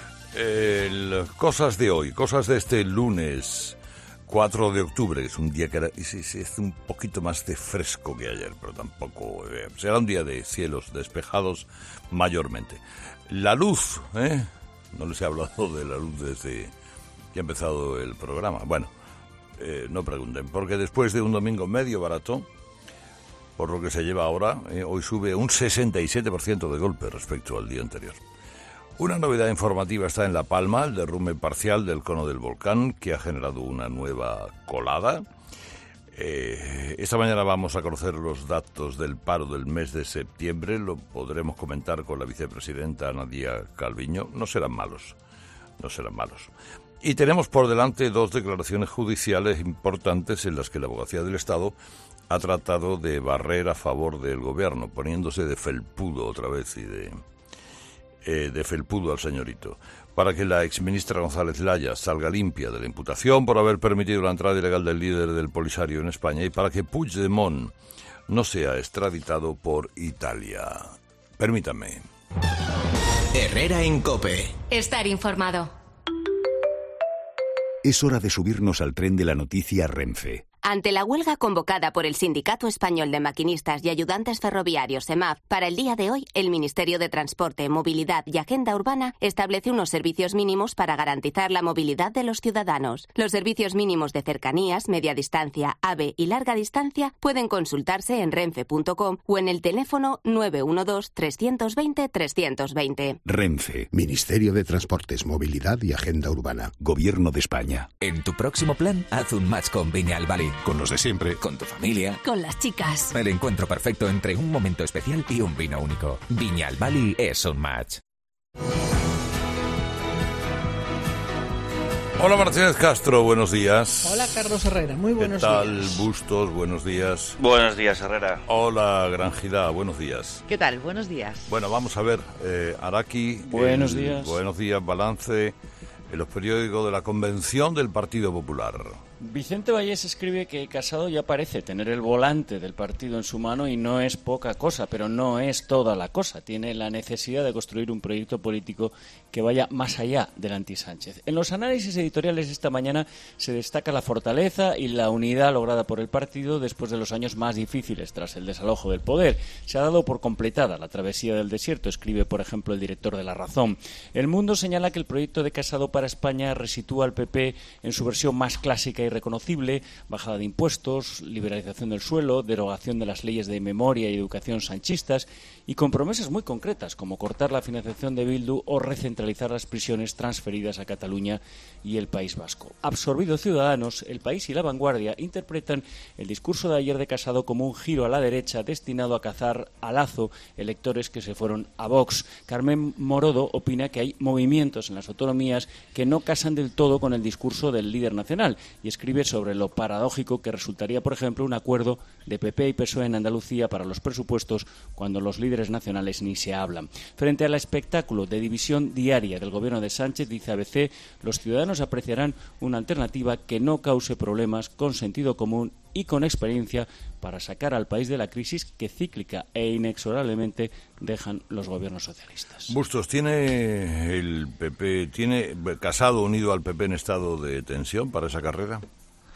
cosas de hoy, cosas de este lunes 4 de octubre, que es un día que es un poquito más de fresco que ayer, pero tampoco... será un día de cielos despejados mayormente. La luz, no les he hablado de la luz desde que ha empezado el programa. Bueno, no pregunten, porque después de un domingo medio barato, por lo que se lleva ahora, hoy sube un 67% de golpe respecto al día anterior. Una novedad informativa está en La Palma, el derrumbe parcial del cono del volcán, que ha generado una nueva colada. Esta mañana vamos a conocer los datos del paro del mes de septiembre. Lo podremos comentar con la vicepresidenta Nadia Calviño. No serán malos. Y tenemos por delante 2 declaraciones judiciales importantes en las que la Abogacía del Estado ha tratado de barrer a favor del gobierno, poniéndose de felpudo otra vez y de felpudo al señorito, para que la exministra González Laya salga limpia de la imputación por haber permitido la entrada ilegal del líder del Polisario en España y para que Puigdemont no sea extraditado por Italia. Permítanme. Herrera en COPE. Estar informado. Es hora de subirnos al tren de la noticia Renfe. Ante la huelga convocada por el Sindicato Español de Maquinistas y Ayudantes Ferroviarios, SEMAF, para el día de hoy, el Ministerio de Transporte, Movilidad y Agenda Urbana establece unos servicios mínimos para garantizar la movilidad de los ciudadanos. Los servicios mínimos de cercanías, media distancia, AVE y larga distancia pueden consultarse en renfe.com o en el teléfono 912-320-320. Renfe, Ministerio de Transportes, Movilidad y Agenda Urbana, Gobierno de España. En tu próximo plan, haz un match con Viñal Valley. Con los de siempre. Con tu familia. Con las chicas. El encuentro perfecto entre un momento especial y un vino único. Viñal Valley es un match. Hola Martínez Castro, buenos días. Hola Carlos Herrera, muy buenos días. ¿Qué tal Bustos? Buenos días. Buenos días, Herrera. Hola Grangida, buenos días. ¿Qué tal? Buenos días. Bueno, vamos a ver, Araki. Buenos días. Buenos días, balance en los periódicos de la Convención del Partido Popular. Vicente Vallés escribe que Casado ya parece tener el volante del partido en su mano y no es poca cosa, pero no es toda la cosa. Tiene la necesidad de construir un proyecto político que vaya más allá del anti-Sánchez. En los análisis editoriales de esta mañana se destaca la fortaleza y la unidad lograda por el partido después de los años más difíciles tras el desalojo del poder. Se ha dado por completada la travesía del desierto, escribe por ejemplo el director de La Razón. El Mundo señala que el proyecto de Casado para España resitúa al PP en su versión más clásica y reconocible: bajada de impuestos, liberalización del suelo, derogación de las leyes de memoria y educación sanchistas y con promesas muy concretas como cortar la financiación de Bildu o recentralizar las prisiones transferidas a Cataluña y el País Vasco. Absorbidos Ciudadanos, El País y La Vanguardia interpretan el discurso de ayer de Casado como un giro a la derecha destinado a cazar a lazo electores que se fueron a Vox. Carmen Morodo opina que hay movimientos en las autonomías que no casan del todo con el discurso del líder nacional y escribe sobre lo paradójico que resultaría, por ejemplo, un acuerdo de PP y PSOE en Andalucía para los presupuestos cuando los líderes nacionales ni se hablan. Frente al espectáculo de división diaria del gobierno de Sánchez, dice ABC, los ciudadanos apreciarán una alternativa que no cause problemas, con sentido común y con experiencia para sacar al país de la crisis que cíclica e inexorablemente dejan los gobiernos socialistas. Bustos, ¿tiene el PP, tiene Casado unido al PP en estado de tensión para esa carrera?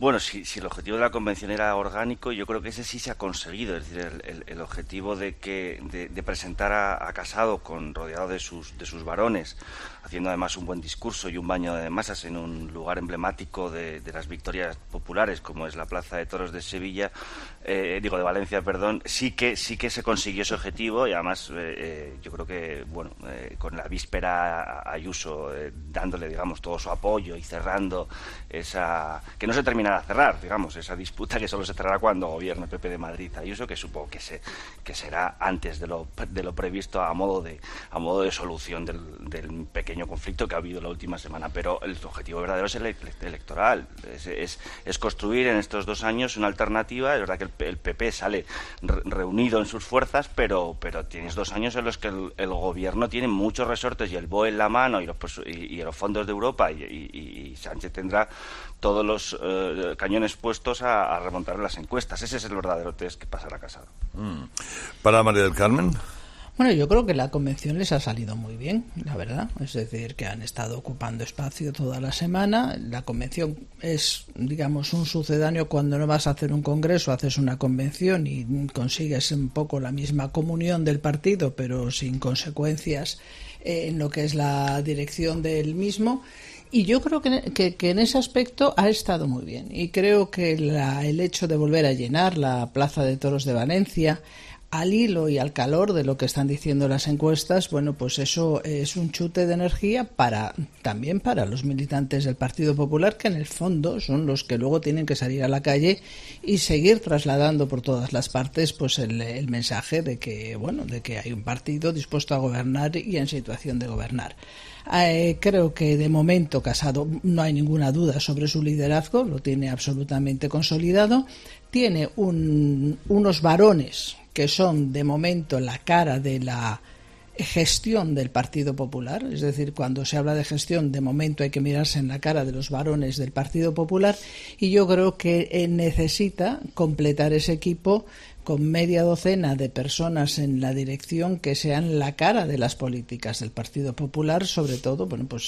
Bueno, si el objetivo de la convención era orgánico, yo creo que ese sí se ha conseguido. Es decir, el objetivo de presentar a Casado rodeado de sus varones, haciendo además un buen discurso y un baño de masas en un lugar emblemático de las victorias populares, como es la Plaza de Toros de Sevilla, de Valencia, perdón, sí que se consiguió ese objetivo. Y además yo creo que, con la víspera a Ayuso dándole, digamos, todo su apoyo y cerrando esa... que no se terminará de cerrar, digamos, esa disputa que solo se cerrará cuando gobierne el PP de Madrid Ayuso, que supongo que será antes de lo previsto a modo de solución del pequeño conflicto que ha habido la última semana. Pero el objetivo verdadero es el electoral, es construir en estos 2 años una alternativa. Es verdad que el PP sale reunido en sus fuerzas, pero tienes 2 años en los que el gobierno tiene muchos resortes y el BOE en la mano y los fondos de Europa, y Sánchez tendrá todos los cañones puestos a remontar las encuestas. Ese es el verdadero test que pasará Casado. Para María del Carmen. Bueno, yo creo que la convención les ha salido muy bien, la verdad. Es decir, que han estado ocupando espacio toda la semana. La convención es, digamos, un sucedáneo. Cuando no vas a hacer un congreso, haces una convención y consigues un poco la misma comunión del partido, pero sin consecuencias en lo que es la dirección del mismo. Y yo creo que en ese aspecto ha estado muy bien. Y creo que el hecho de volver a llenar la Plaza de Toros de Valencia, al hilo y al calor de lo que están diciendo las encuestas, bueno, pues eso es un chute de energía también para los militantes del Partido Popular, que en el fondo son los que luego tienen que salir a la calle y seguir trasladando por todas las partes pues el mensaje de que hay un partido dispuesto a gobernar y en situación de gobernar. Creo que de momento Casado no hay ninguna duda sobre su liderazgo, lo tiene absolutamente consolidado, tiene unos varones que son de momento la cara de la gestión del Partido Popular. Es decir, cuando se habla de gestión, de momento hay que mirarse en la cara de los varones del Partido Popular, y yo creo que necesita completar ese equipo con media docena de personas en la dirección que sean la cara de las políticas del Partido Popular, sobre todo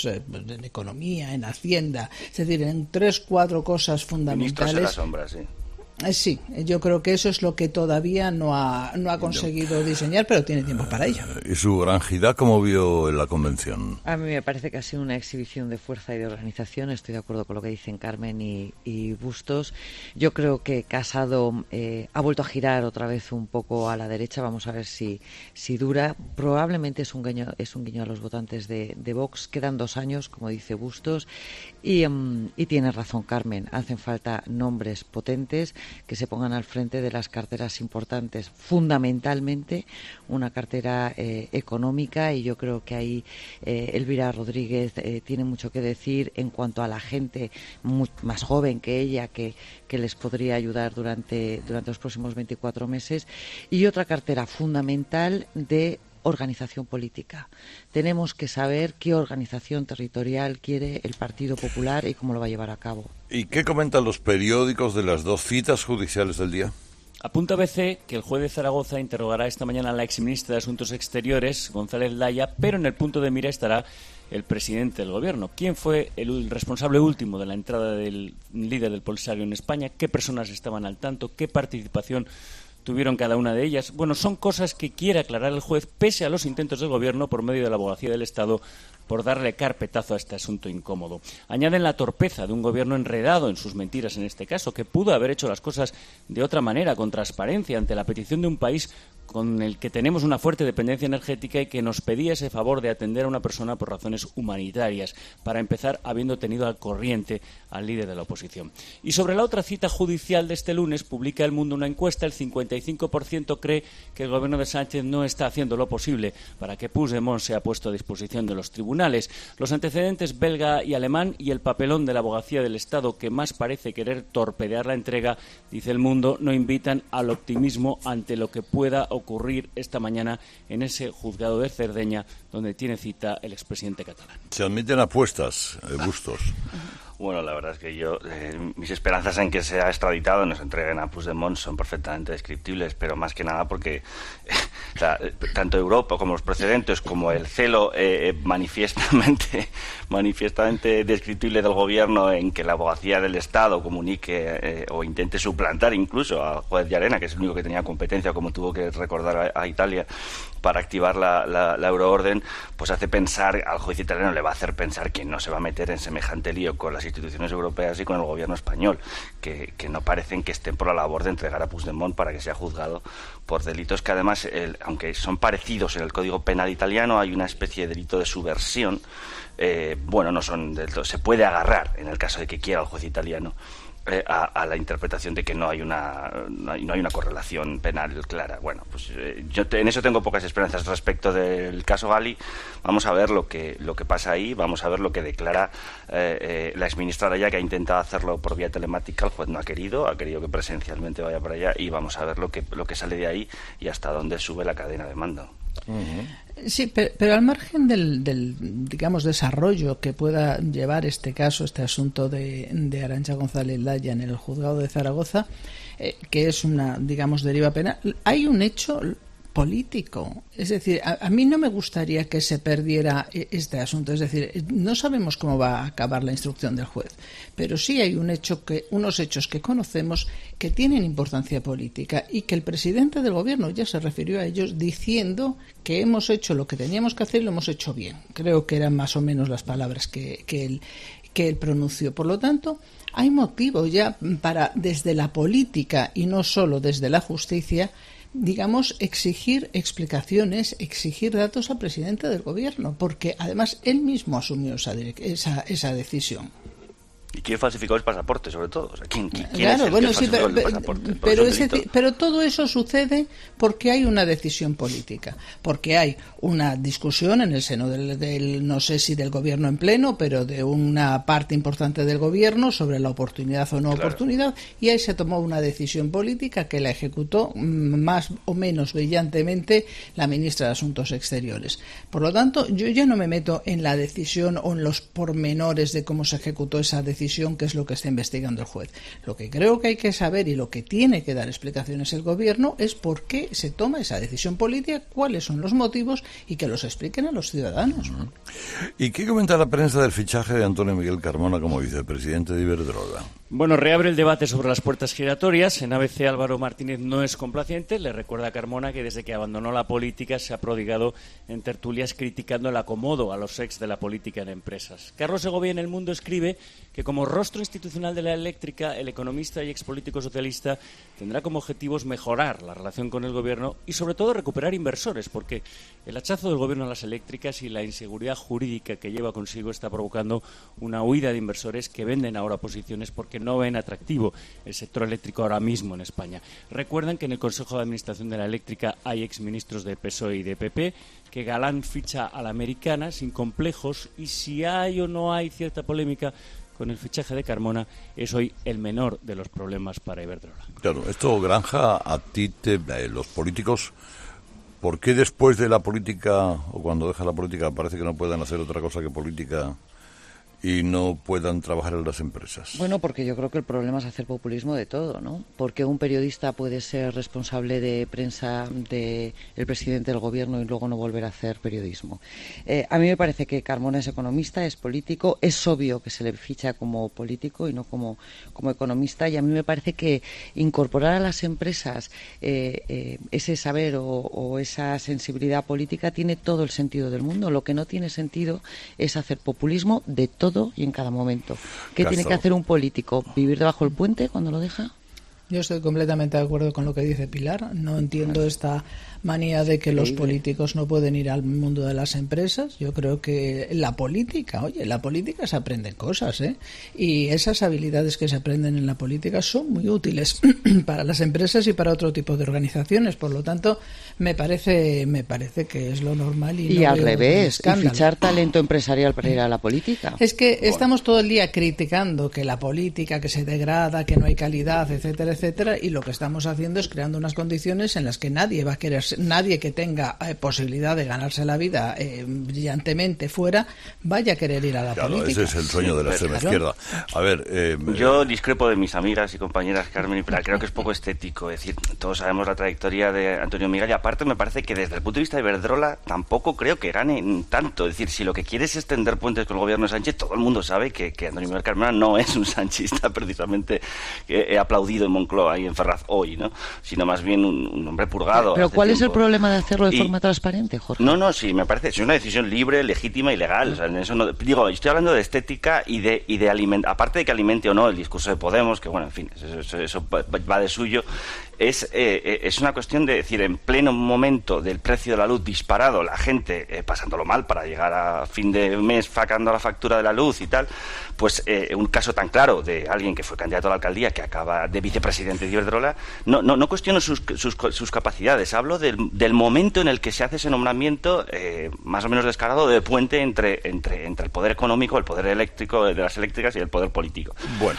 en economía, en Hacienda, es decir, en 3-4 cosas fundamentales. Ministros en la sombra, sí. Sí, yo creo que eso es lo que todavía no ha conseguido diseñar, pero tiene tiempo para ello. ¿Y su Grangida cómo vio en la convención? A mí me parece que ha sido una exhibición de fuerza y de organización. Estoy de acuerdo con lo que dicen Carmen y Bustos. Yo creo que Casado ha vuelto a girar otra vez un poco a la derecha. Vamos a ver si dura. Probablemente es un guiño a los votantes de Vox. Quedan 2 años, como dice Bustos, y tiene razón Carmen. Hacen falta nombres potentes que se pongan al frente de las carteras importantes, fundamentalmente una cartera económica, y yo creo que ahí Elvira Rodríguez tiene mucho que decir en cuanto a la gente más joven que ella que les podría ayudar durante los próximos 24 meses, y otra cartera fundamental de organización política. Tenemos que saber qué organización territorial quiere el Partido Popular y cómo lo va a llevar a cabo. ¿Y qué comentan los periódicos de las 2 citas judiciales del día? Apunta ABC que el juez de Zaragoza interrogará esta mañana a la exministra de Asuntos Exteriores, González Laya, pero en el punto de mira estará el presidente del Gobierno. ¿Quién fue el responsable último de la entrada del líder del Polisario en España? ¿Qué personas estaban al tanto? ¿Qué participación tuvieron cada una de ellas? Bueno, son cosas que quiere aclarar el juez, pese a los intentos del Gobierno, por medio de la Abogacía del Estado, por darle carpetazo a este asunto incómodo. Añaden la torpeza de un Gobierno enredado en sus mentiras en este caso, que pudo haber hecho las cosas de otra manera, con transparencia, ante la petición de un país con el que tenemos una fuerte dependencia energética y que nos pedía ese favor de atender a una persona por razones humanitarias, para empezar habiendo tenido al corriente al líder de la oposición. Y sobre la otra cita judicial de este lunes, publica El Mundo una encuesta. El 55% cree que el Gobierno de Sánchez no está haciendo lo posible para que Puigdemont sea puesto a disposición de los tribunales. Los antecedentes belga y alemán y el papelón de la Abogacía del Estado, que más parece querer torpedear la entrega, dice El Mundo, no invitan al optimismo ante lo que pueda ocurrir esta mañana en ese juzgado de Cerdeña, donde tiene cita el expresidente catalán. Se admiten apuestas, Bustos. Bueno, la verdad es que yo, mis esperanzas en que sea extraditado y nos entreguen a Puigdemont son perfectamente descriptibles, pero más que nada porque O sea, tanto Europa como los precedentes, como el celo manifiestamente descriptible del gobierno en que la abogacía del Estado comunique o intente suplantar incluso al juez Llarena, que es el único que tenía competencia, como tuvo que recordar a Italia, para activar la euroorden, pues hace pensar, al juez italiano le va a hacer pensar que no se va a meter en semejante lío con las instituciones europeas y con el gobierno español, que no parecen que estén por la labor de entregar a Puigdemont para que sea juzgado por delitos que además, aunque son parecidos en el Código Penal italiano, hay una especie de delito de subversión. No son del todo, se puede agarrar en el caso de que quiera el juez italiano a la interpretación de que no hay una correlación penal clara. Bueno, pues yo en eso tengo pocas esperanzas. Respecto del caso Gali, vamos a ver lo que pasa ahí, vamos a ver lo que declara la exministra Araya, que ha intentado hacerlo por vía telemática. El juez no ha querido que presencialmente vaya para allá, y vamos a ver lo que sale de ahí y hasta dónde sube la cadena de mando. Sí, pero al margen del digamos desarrollo que pueda llevar este asunto de Arantxa González Laya en el juzgado de Zaragoza, que es una, digamos, deriva penal, hay un hecho político. Es decir, a mí no me gustaría que se perdiera este asunto. Es decir, no sabemos cómo va a acabar la instrucción del juez, pero sí hay unos hechos que conocemos que tienen importancia política, y que el presidente del gobierno ya se refirió a ellos diciendo que hemos hecho lo que teníamos que hacer y lo hemos hecho bien. Creo que eran más o menos las palabras que él pronunció. Por lo tanto, hay motivo ya para, desde la política y no solo desde la justicia, digamos, exigir explicaciones, exigir datos al presidente del gobierno, porque además él mismo asumió esa decisión. ¿Y quién falsificó el pasaporte, sobre todo? O sea, ¿quién claro, es el que falsificó el pasaporte? Pero todo eso sucede porque hay una decisión política, porque hay una discusión en el seno del no sé si del gobierno en pleno, pero de una parte importante del gobierno sobre la oportunidad o no oportunidad, y ahí se tomó una decisión política que la ejecutó más o menos brillantemente la ministra de Asuntos Exteriores. Por lo tanto, yo ya no me meto en la decisión o en los pormenores de cómo se ejecutó esa decisión, que es lo que está investigando el juez. Lo que creo que hay que saber, y lo que tiene que dar explicaciones el gobierno, es por qué se toma esa decisión política, cuáles son los motivos, y que los expliquen a los ciudadanos. ¿Y qué comenta la prensa del fichaje de Antonio Miguel Carmona como vicepresidente de Iberdrola? Bueno, reabre el debate sobre las puertas giratorias. En ABC Álvaro Martínez no es complaciente. Le recuerda a Carmona que desde que abandonó la política se ha prodigado en tertulias criticando el acomodo a los ex de la política en empresas. Carlos Segovia en El Mundo escribe que como rostro institucional de la eléctrica, el economista y expolítico socialista tendrá como objetivos mejorar la relación con el gobierno y sobre todo recuperar inversores, porque el hachazo del gobierno a las eléctricas y la inseguridad jurídica que lleva consigo está provocando una huida de inversores que venden ahora posiciones porque no ven atractivo el sector eléctrico ahora mismo en España. Recuerdan que en el Consejo de Administración de la Eléctrica hay exministros de PSOE y de PP, que Galán ficha a la americana sin complejos, y si hay o no hay cierta polémica con el fichaje de Carmona, es hoy el menor de los problemas para Iberdrola. Claro, esto, Granja, a ti los políticos, ¿por qué después de la política, o cuando deja la política, parece que no puedan hacer otra cosa que política y no puedan trabajar en las empresas? Bueno, porque yo creo que el problema es hacer populismo de todo, ¿no? Porque un periodista puede ser responsable de prensa del presidente del gobierno y luego no volver a hacer periodismo. A mí me parece que Carmona es economista, es político, es obvio que se le ficha como político y no como economista, y a mí me parece que incorporar a las empresas ese saber o esa sensibilidad política tiene todo el sentido del mundo. Lo que no tiene sentido es hacer populismo de todo y en cada momento. ¿Qué tiene que hacer un político? ¿Vivir debajo del puente cuando lo deja? Yo estoy completamente de acuerdo con lo que dice Pilar. No entiendo esta manía de que los políticos no pueden ir al mundo de las empresas. Yo creo que la política se aprenden cosas, ¿eh? Y esas habilidades que se aprenden en la política son muy útiles para las empresas y para otro tipo de organizaciones. Por lo tanto, me parece que es lo normal. Y no al revés, y fichar talento empresarial para ir a la política. Es que estamos todo el día criticando que la política, que se degrada, que no hay calidad, etcétera, etcétera. etcétera, y lo que estamos haciendo es creando unas condiciones en las que nadie va a querer, nadie que tenga posibilidad de ganarse la vida brillantemente fuera, vaya a querer ir a la política. Ese es el sueño de la extrema izquierda. A ver, yo discrepo de mis amigas y compañeras Carmen y Pilar, creo que es poco estético, es decir, todos sabemos la trayectoria de Antonio Miguel, y aparte me parece que desde el punto de vista de Iberdrola tampoco creo que gane tanto, es decir, si lo que quiere es extender puentes con el gobierno de Sánchez, todo el mundo sabe que Antonio Miguel Carmena no es un sanchista precisamente que he aplaudido en Moncloa y en Ferraz hoy, ¿no? Sino más bien un hombre purgado. Pero ¿cuál es el problema de hacerlo de forma transparente, Jorge? No, sí, me parece, es una decisión libre, legítima y legal. O sea, en eso no, digo, estoy hablando de estética y de alimentar, aparte de que alimente o no el discurso de Podemos, que bueno, en fin, eso va de suyo. Es una cuestión de decir, en pleno momento del precio de la luz disparado, la gente pasándolo mal para llegar a fin de mes sacando la factura de la luz y tal, pues un caso tan claro de alguien que fue candidato a la alcaldía, que acaba de vicepresidente de Iberdrola, no cuestiono sus capacidades, hablo del momento en el que se hace ese nombramiento más o menos descarado de puente entre el poder económico, el poder eléctrico de las eléctricas y el poder político. Bueno,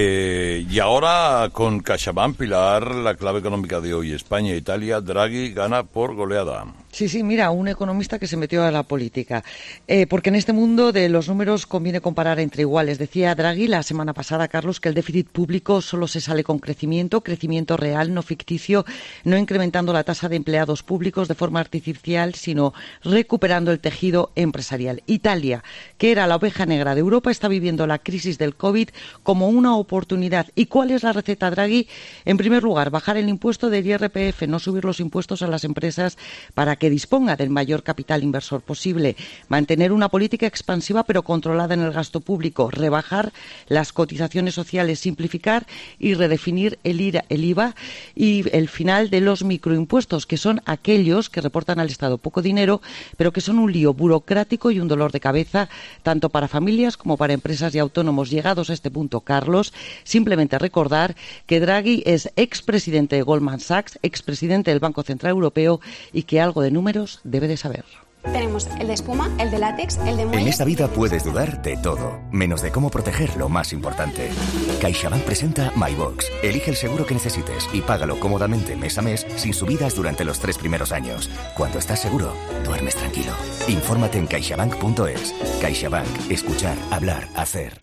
y ahora con CaixaBank, Pilar, la clave económica de hoy, España e Italia, Draghi gana por goleada. Sí, mira, un economista que se metió a la política. Porque en este mundo de los números conviene comparar entre iguales. Decía Draghi la semana pasada, Carlos, que el déficit público solo se sale con crecimiento real, no ficticio, no incrementando la tasa de empleados públicos de forma artificial, sino recuperando el tejido empresarial. Italia, que era la oveja negra de Europa, está viviendo la crisis del COVID como una oportunidad. ¿Y cuál es la receta, Draghi? En primer lugar, bajar el impuesto del IRPF, no subir los impuestos a las empresas para que disponga del mayor capital inversor posible, mantener una política expansiva pero controlada en el gasto público, rebajar las cotizaciones sociales, simplificar y redefinir el IVA y el final de los microimpuestos, que son aquellos que reportan al Estado poco dinero, pero que son un lío burocrático y un dolor de cabeza tanto para familias como para empresas y autónomos. Llegados a este punto, Carlos, simplemente recordar que Draghi es expresidente de Goldman Sachs, expresidente del Banco Central Europeo, y que algo de números debe de saber. Tenemos el de espuma, el de látex, el de muelle. En esta vida puedes dudar de todo, menos de cómo proteger lo más importante. CaixaBank presenta MyBox. Elige el seguro que necesites y págalo cómodamente mes a mes sin subidas durante los 3 primeros años. Cuando estás seguro, duermes tranquilo. Infórmate en caixabank.es. CaixaBank. Escuchar, hablar, hacer.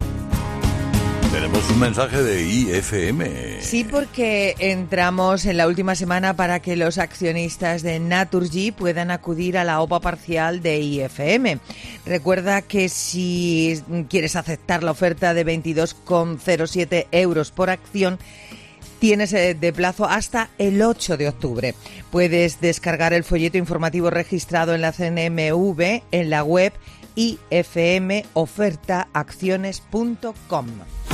Tenemos un mensaje de IFM. Sí, porque entramos en la última semana para que los accionistas de Naturgy puedan acudir a la OPA parcial de IFM. Recuerda que si quieres aceptar la oferta de 22,07 euros por acción, tienes de plazo hasta el 8 de octubre. Puedes descargar el folleto informativo registrado en la CNMV en la web ifmofertaacciones.com.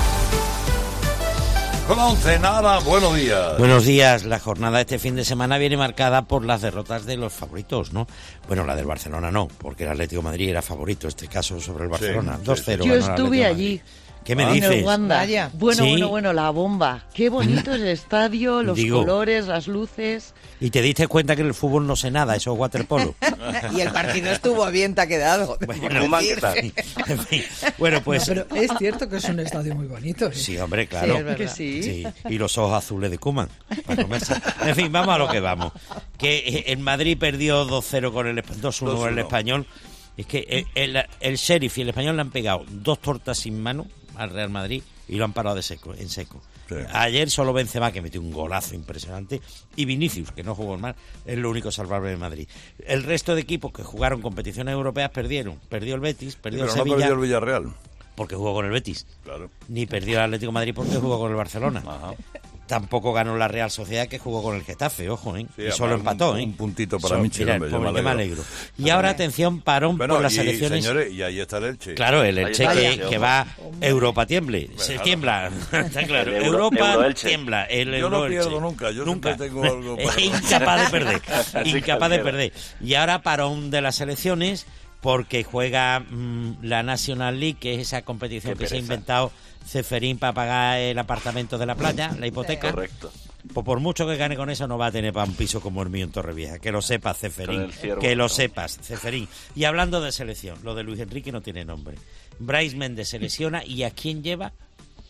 Con 11, Nara, buenos días. Buenos días. La jornada de este fin de semana viene marcada por las derrotas de los favoritos, ¿no? Bueno, la del Barcelona no, porque el Atlético de Madrid era favorito, este caso sobre el Barcelona. Sí, 2-0. Yo estuve allí. ¿Qué me dices? Bueno, la bomba. Qué bonito es el estadio, los colores, las luces. Y te diste cuenta que en el fútbol no sé nada, eso es waterpolo. Y el partido estuvo bien, te ha quedado. En fin. Bueno, pues... No, pero es cierto que es un estadio muy bonito. Sí, hombre, claro. Sí, que sí. Y los ojos azules de Koeman, para comerse. En fin, vamos a lo que vamos. Que el Madrid perdió 2-0 con el 2-1 con el Español. Es que el Sheriff y el Español le han pegado 2 tortas sin mano al Real Madrid y lo han parado en seco. Sí. Ayer solo Benzema, que metió un golazo impresionante, y Vinicius, que no jugó mal, es lo único salvable de Madrid. El resto de equipos que jugaron competiciones europeas perdieron. Perdió el Betis, perdió el Sevilla. No perdió el Villarreal. Porque jugó con el Betis. Claro. Ni perdió el Atlético de Madrid porque jugó con el Barcelona. Ajá. Tampoco ganó la Real Sociedad, que jugó con el Getafe, ojo, ¿eh? Sí, y solo empató, un puntito para Michel, me alegro. Y ahora, atención, parón por las elecciones. Señores, y ahí está el Elche. Claro, el Elche que va, Europa tiembla. Se tiembla, está claro. Europa tiembla. Yo no pierdo nunca, yo nunca tengo algo para... Es incapaz de perder. Y ahora parón de las elecciones, porque juega la National League, que es esa competición que se ha inventado Ceferín para pagar el apartamento de la playa, la hipoteca. Correcto. Pues por mucho que gane con eso, no va a tener para un piso como el mío en Torrevieja. Que lo sepas, Ceferín. Que lo sepas, Ceferín. Y hablando de selección, lo de Luis Enrique no tiene nombre. Brais Méndez se lesiona, ¿y a quién lleva?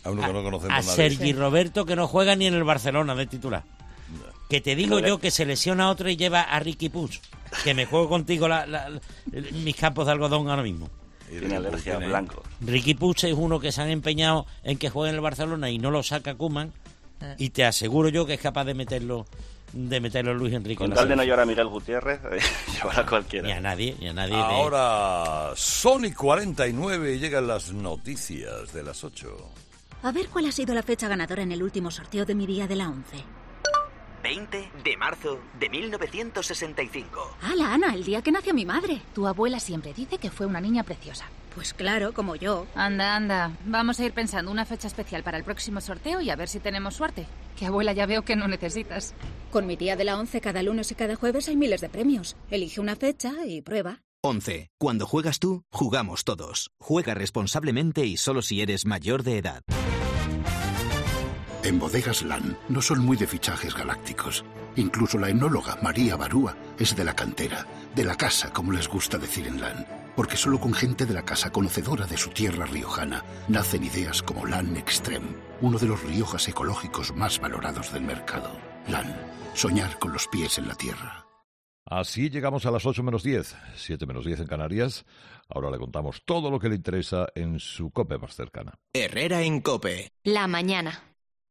A uno que no conocemos a nadie. Sergi Roberto, que no juega ni en el Barcelona de titular. Que te digo yo que se lesiona a otro y lleva a Riqui Puig, que me juego contigo mis campos de algodón ahora mismo. Tiene alergia al blanco. Riqui Puig es uno que se han empeñado en que juegue en el Barcelona y no lo saca Koeman, y te aseguro yo que es capaz de meterlo Luis Enrique. Con tal de no llorar a Miguel Gutiérrez, llevará a cualquiera. Ni a nadie. Ahora, Sony 49 y llegan las noticias de las 8. A ver cuál ha sido la fecha ganadora en el último sorteo de mi día de la 11. 20 de marzo de 1965. ¡Hala, Ana! El día que nació mi madre. Tu abuela siempre dice que fue una niña preciosa. Pues claro, como yo. Anda. Vamos a ir pensando una fecha especial para el próximo sorteo y a ver si tenemos suerte. Que abuela ya veo que no necesitas. Con mi día de la 11 cada lunes y cada jueves hay miles de premios. Elige una fecha y prueba. 11. Cuando juegas tú, jugamos todos. Juega responsablemente y solo si eres mayor de edad. En Bodegas LAN no son muy de fichajes galácticos. Incluso la enóloga María Barúa es de la cantera, de la casa, como les gusta decir en LAN. Porque solo con gente de la casa conocedora de su tierra riojana nacen ideas como LAN Extreme, uno de los Riojas ecológicos más valorados del mercado. LAN, soñar con los pies en la tierra. Así llegamos a las 8 menos 10, 7 menos 10 en Canarias. Ahora le contamos todo lo que le interesa en su COPE más cercana. Herrera en COPE. La mañana.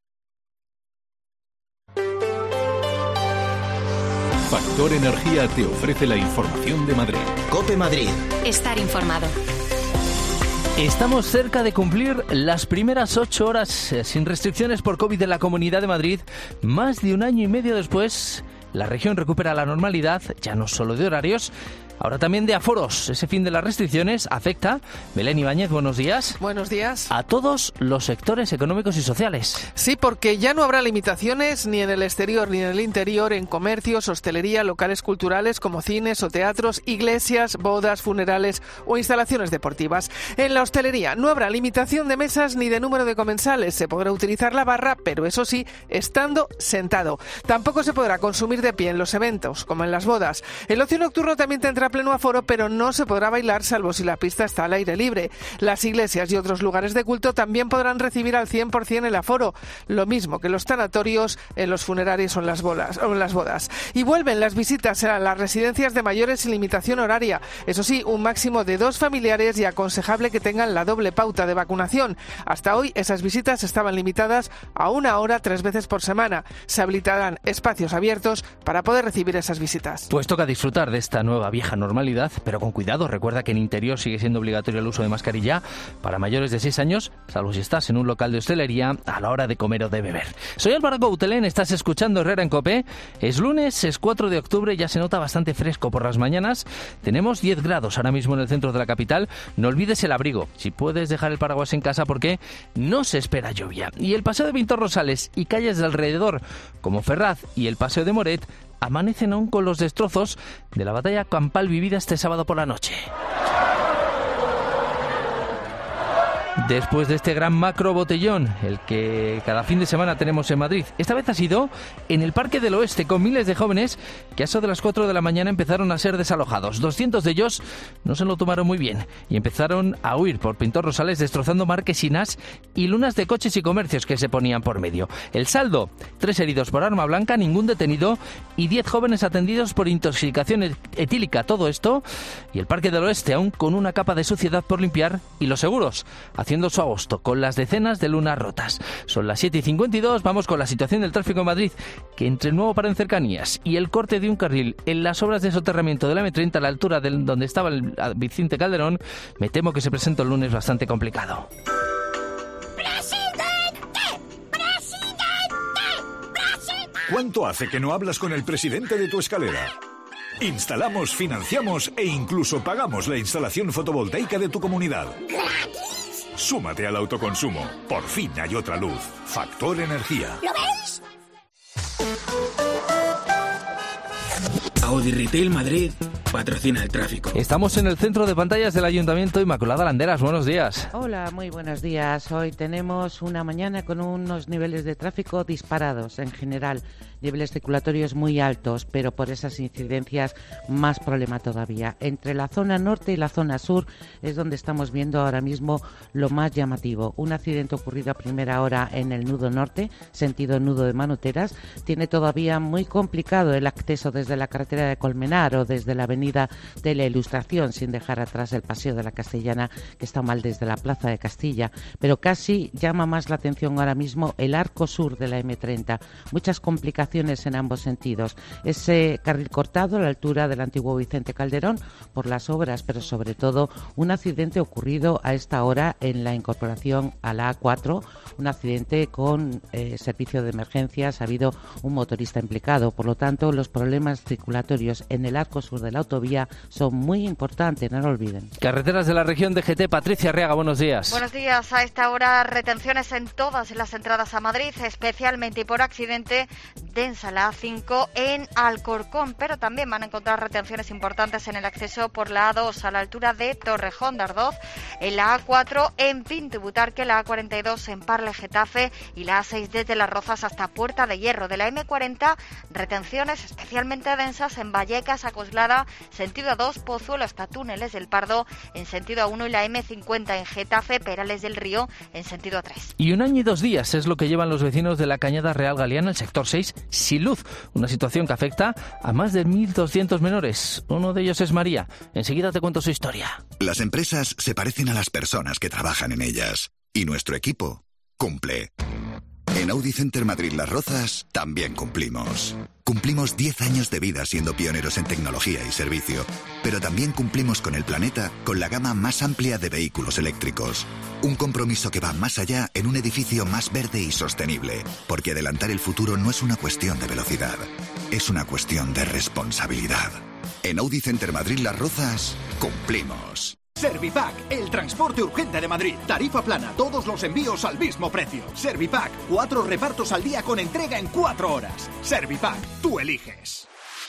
Factor Energía te ofrece la información de Madrid. COPE Madrid. Estar informado. Estamos cerca de cumplir las primeras 8 horas sin restricciones por COVID en la Comunidad de Madrid. Más de un año y medio después, la región recupera la normalidad, ya no solo de horarios, ahora también de aforos. Ese fin de las restricciones afecta, Belén Ibáñez, buenos días. Buenos días. A todos los sectores económicos y sociales. Sí, porque ya no habrá limitaciones ni en el exterior ni en el interior, en comercios, hostelería, locales culturales como cines o teatros, iglesias, bodas, funerales o instalaciones deportivas. En la hostelería no habrá limitación de mesas ni de número de comensales. Se podrá utilizar la barra, pero eso sí, estando sentado. Tampoco se podrá consumir de pie en los eventos, como en las bodas. El ocio nocturno también tendrá pleno aforo, pero no se podrá bailar salvo si la pista está al aire libre. Las iglesias y otros lugares de culto también podrán recibir al 100% el aforo, lo mismo que los tanatorios, en los funerarios o en las bodas. Y vuelven las visitas a las residencias de mayores sin limitación horaria. Eso sí, un máximo de 2 familiares y aconsejable que tengan la doble pauta de vacunación. Hasta hoy esas visitas estaban limitadas a 1 hora 3 veces por semana. Se habilitarán espacios abiertos para poder recibir esas visitas. Pues toca disfrutar de esta nueva vieja normalidad, pero con cuidado. Recuerda que en interior sigue siendo obligatorio el uso de mascarilla para mayores de 6 años, salvo si estás en un local de hostelería a la hora de comer o de beber. Soy Álvaro Goutelén, estás escuchando Herrera en COPE. Es lunes, es 4 de octubre, ya se nota bastante fresco por las mañanas. Tenemos 10 grados ahora mismo en el centro de la capital. No olvides el abrigo, si puedes dejar el paraguas en casa, porque no se espera lluvia. Y el paseo de Pintor Rosales y calles de alrededor, como Ferraz y el paseo de Moret, amanecen aún con los destrozos de la batalla campal vivida este sábado por la noche. Después de este gran macro botellón, el que cada fin de semana tenemos en Madrid, esta vez ha sido en el Parque del Oeste, con miles de jóvenes que a eso de las 4 de la mañana empezaron a ser desalojados. 200 de ellos no se lo tomaron muy bien y empezaron a huir por Pintor Rosales, destrozando marquesinas y lunas de coches y comercios que se ponían por medio. El saldo: 3 heridos por arma blanca, ningún detenido y 10 jóvenes atendidos por intoxicación etílica. Todo esto y el Parque del Oeste aún con una capa de suciedad por limpiar, y los seguros haciendo su agosto con las decenas de lunas rotas. Son las 7:52, vamos con la situación del tráfico en Madrid, que entre el nuevo paro en cercanías y el corte de un carril en las obras de soterramiento de la M30 a la altura de donde estaba el Vicente Calderón, me temo que se presenta un lunes bastante complicado. ¿Cuánto hace que no hablas con el presidente de tu escalera? Instalamos, financiamos e incluso pagamos la instalación fotovoltaica de tu comunidad. Súmate al autoconsumo. Por fin hay otra luz. Factor Energía. ¿Lo veis? Audi Retail Madrid patrocina el tráfico. Estamos en el centro de pantallas del Ayuntamiento. Inmaculada Landeras, buenos días. Hola, muy buenos días. Hoy tenemos una mañana con unos niveles de tráfico disparados en general. Niveles circulatorios muy altos, pero por esas incidencias más problema todavía. Entre la zona norte y la zona sur es donde estamos viendo ahora mismo lo más llamativo. Un accidente ocurrido a primera hora en el nudo norte, sentido nudo de Manuteras. Tiene todavía muy complicado el acceso desde la carretera de Colmenar o desde la avenida de la Ilustración, sin dejar atrás el Paseo de la Castellana, que está mal desde la Plaza de Castilla. Pero casi llama más la atención ahora mismo el arco sur de la M30. Muchas complicaciones en ambos sentidos. Ese carril cortado a la altura del antiguo Vicente Calderón por las obras, pero sobre todo un accidente ocurrido a esta hora en la incorporación a la A4, un accidente con servicio de emergencias. Ha habido un motorista implicado, por lo tanto los problemas circulatorios en el arco sur de la autovía son muy importantes, no lo olviden. Carreteras de la región de GT, Patricia Arriaga, buenos días. Buenos días. A esta hora retenciones en todas las entradas a Madrid, especialmente y por accidente densa la A5 en Alcorcón, pero también van a encontrar retenciones importantes en el acceso por la A2 a la altura de Torrejón de Ardoz, en la A4 en Pinto Butarque, la A42 en Parle Getafe y la A6 desde Las Rozas hasta Puerta de Hierro. De la M40, retenciones especialmente densas en Vallecas, a Coslada, sentido A2, Pozuelo hasta Túneles del Pardo en sentido A1 y la M50 en Getafe, Perales del Río en sentido A3. Y 1 año y 2 días es lo que llevan los vecinos de la Cañada Real Galiana, el sector 6, sin luz. Una situación que afecta a más de 1.200 menores. Uno de ellos es María. Enseguida te cuento su historia. Las empresas se parecen a las personas que trabajan en ellas. Y nuestro equipo cumple. En Audi Center Madrid Las Rozas también cumplimos. Cumplimos 10 años de vida siendo pioneros en tecnología y servicio, pero también cumplimos con el planeta con la gama más amplia de vehículos eléctricos. Un compromiso que va más allá en un edificio más verde y sostenible, porque adelantar el futuro no es una cuestión de velocidad, es una cuestión de responsabilidad. En Audi Center Madrid Las Rozas cumplimos. Servipack, el transporte urgente de Madrid. Tarifa plana, todos los envíos al mismo precio. Servipack, 4 repartos al día con entrega en 4 horas. Servipack, tú eliges.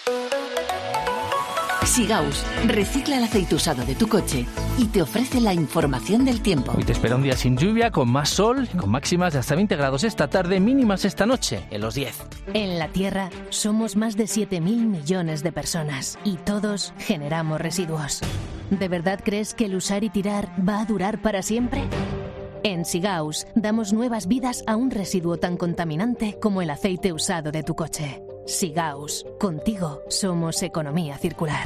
Sigaus recicla el aceite usado de tu coche y te ofrece la información del tiempo. Hoy te espera un día sin lluvia, con más sol, con máximas de hasta 20 grados esta tarde, mínimas esta noche, en los 10. En la Tierra somos más de 7.000 millones de personas y todos generamos residuos. ¿De verdad crees que el usar y tirar va a durar para siempre? En Sigaus damos nuevas vidas a un residuo tan contaminante como el aceite usado de tu coche. Sigaus, contigo somos economía circular.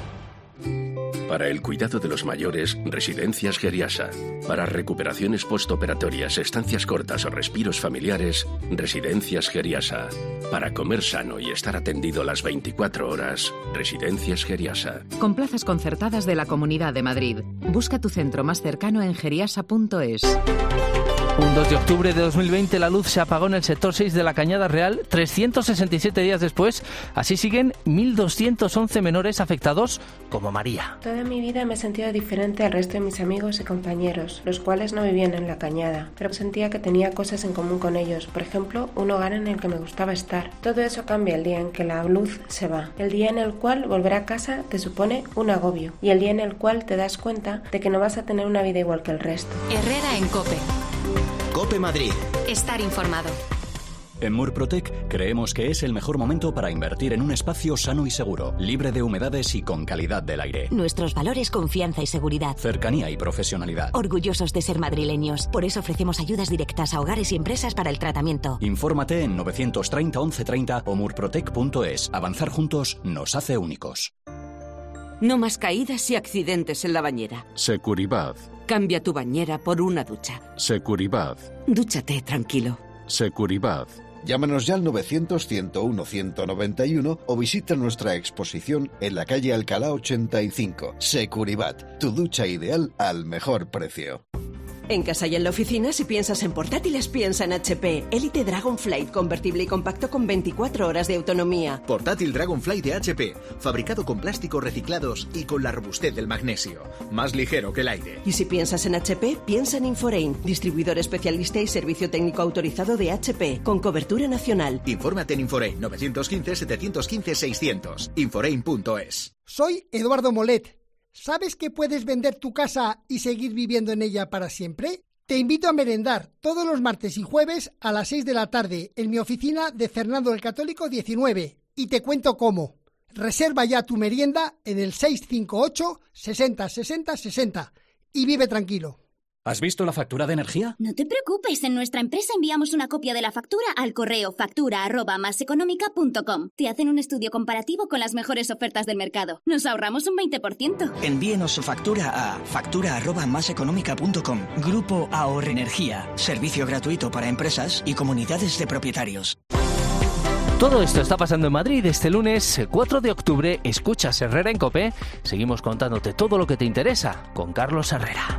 Para el cuidado de los mayores, Residencias Geriasa. Para recuperaciones postoperatorias, estancias cortas o respiros familiares, Residencias Geriasa. Para comer sano y estar atendido las 24 horas, Residencias Geriasa. Con plazas concertadas de la Comunidad de Madrid. Busca tu centro más cercano en geriasa.es. Un 2 de octubre de 2020 la luz se apagó en el sector 6 de la Cañada Real. 367 días después, así siguen 1.211 menores afectados como María. Toda mi vida me he sentido diferente al resto de mis amigos y compañeros, los cuales no vivían en la Cañada, pero sentía que tenía cosas en común con ellos. Por ejemplo, un hogar en el que me gustaba estar. Todo eso cambia el día en que la luz se va. El día en el cual volver a casa te supone un agobio. Y el día en el cual te das cuenta de que no vas a tener una vida igual que el resto. Herrera en COPE. COPE Madrid. Estar informado. En Murprotec creemos que es el mejor momento para invertir en un espacio sano y seguro, libre de humedades y con calidad del aire. Nuestros valores: confianza y seguridad. Cercanía y profesionalidad. Orgullosos de ser madrileños. Por eso ofrecemos ayudas directas a hogares y empresas para el tratamiento. Infórmate en 930 1130 o murprotec.es. Avanzar juntos nos hace únicos. No más caídas y accidentes en la bañera. Securibad. Cambia tu bañera por una ducha. Securibad. Dúchate tranquilo. Securibad. Llámanos ya al 900-101-191 o visita nuestra exposición en la calle Alcalá 85. Securibat, tu ducha ideal al mejor precio. En casa y en la oficina, si piensas en portátiles, piensa en HP. Elite Dragonfly, convertible y compacto con 24 horas de autonomía. Portátil Dragonfly de HP, fabricado con plásticos reciclados y con la robustez del magnesio. Más ligero que el aire. Y si piensas en HP, piensa en Inforein, distribuidor especialista y servicio técnico autorizado de HP, con cobertura nacional. Infórmate en Inforein 915-715-600. Inforein.es. Soy Eduardo Molet. ¿Sabes que puedes vender tu casa y seguir viviendo en ella para siempre? Te invito a merendar todos los martes y jueves a las 6 de la tarde en mi oficina de Fernando el Católico 19 y te cuento cómo. Reserva ya tu merienda en el 658 60 60 60 y vive tranquilo. ¿Has visto la factura de energía? No te preocupes, en nuestra empresa enviamos una copia de la factura al correo factura@maseconómica.com. Te hacen un estudio comparativo con las mejores ofertas del mercado. Nos ahorramos un 20%. Envíenos su factura a factura@maseconómica.com. Grupo Ahorro Energía. Servicio gratuito para empresas y comunidades de propietarios. Todo esto está pasando en Madrid este lunes 4 de octubre. Escuchas Herrera en COPE. Seguimos contándote todo lo que te interesa con Carlos Herrera.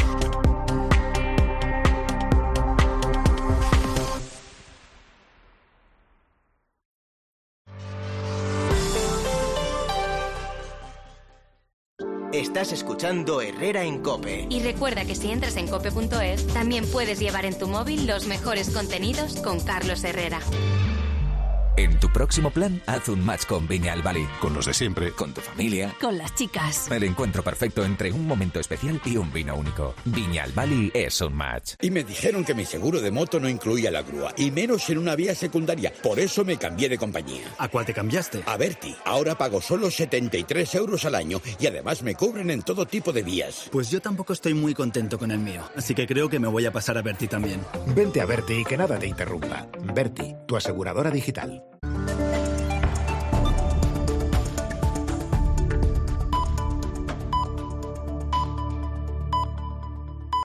Estás escuchando Herrera en COPE. Y recuerda que si entras en cope.es, también puedes llevar en tu móvil los mejores contenidos con Carlos Herrera. En tu próximo plan, haz un match con Viña Albali. Con los de siempre. Con tu familia. Con las chicas. El encuentro perfecto entre un momento especial y un vino único. Viña Albali es un match. Y me dijeron que mi seguro de moto no incluía la grúa, y menos en una vía secundaria. Por eso me cambié de compañía. ¿A cuál te cambiaste? A Berti. Ahora pago solo 73 euros al año y además me cubren en todo tipo de vías. Pues yo tampoco estoy muy contento con el mío, así que creo que me voy a pasar a Berti también. Vente a Berti y que nada te interrumpa. Berti, tu aseguradora digital.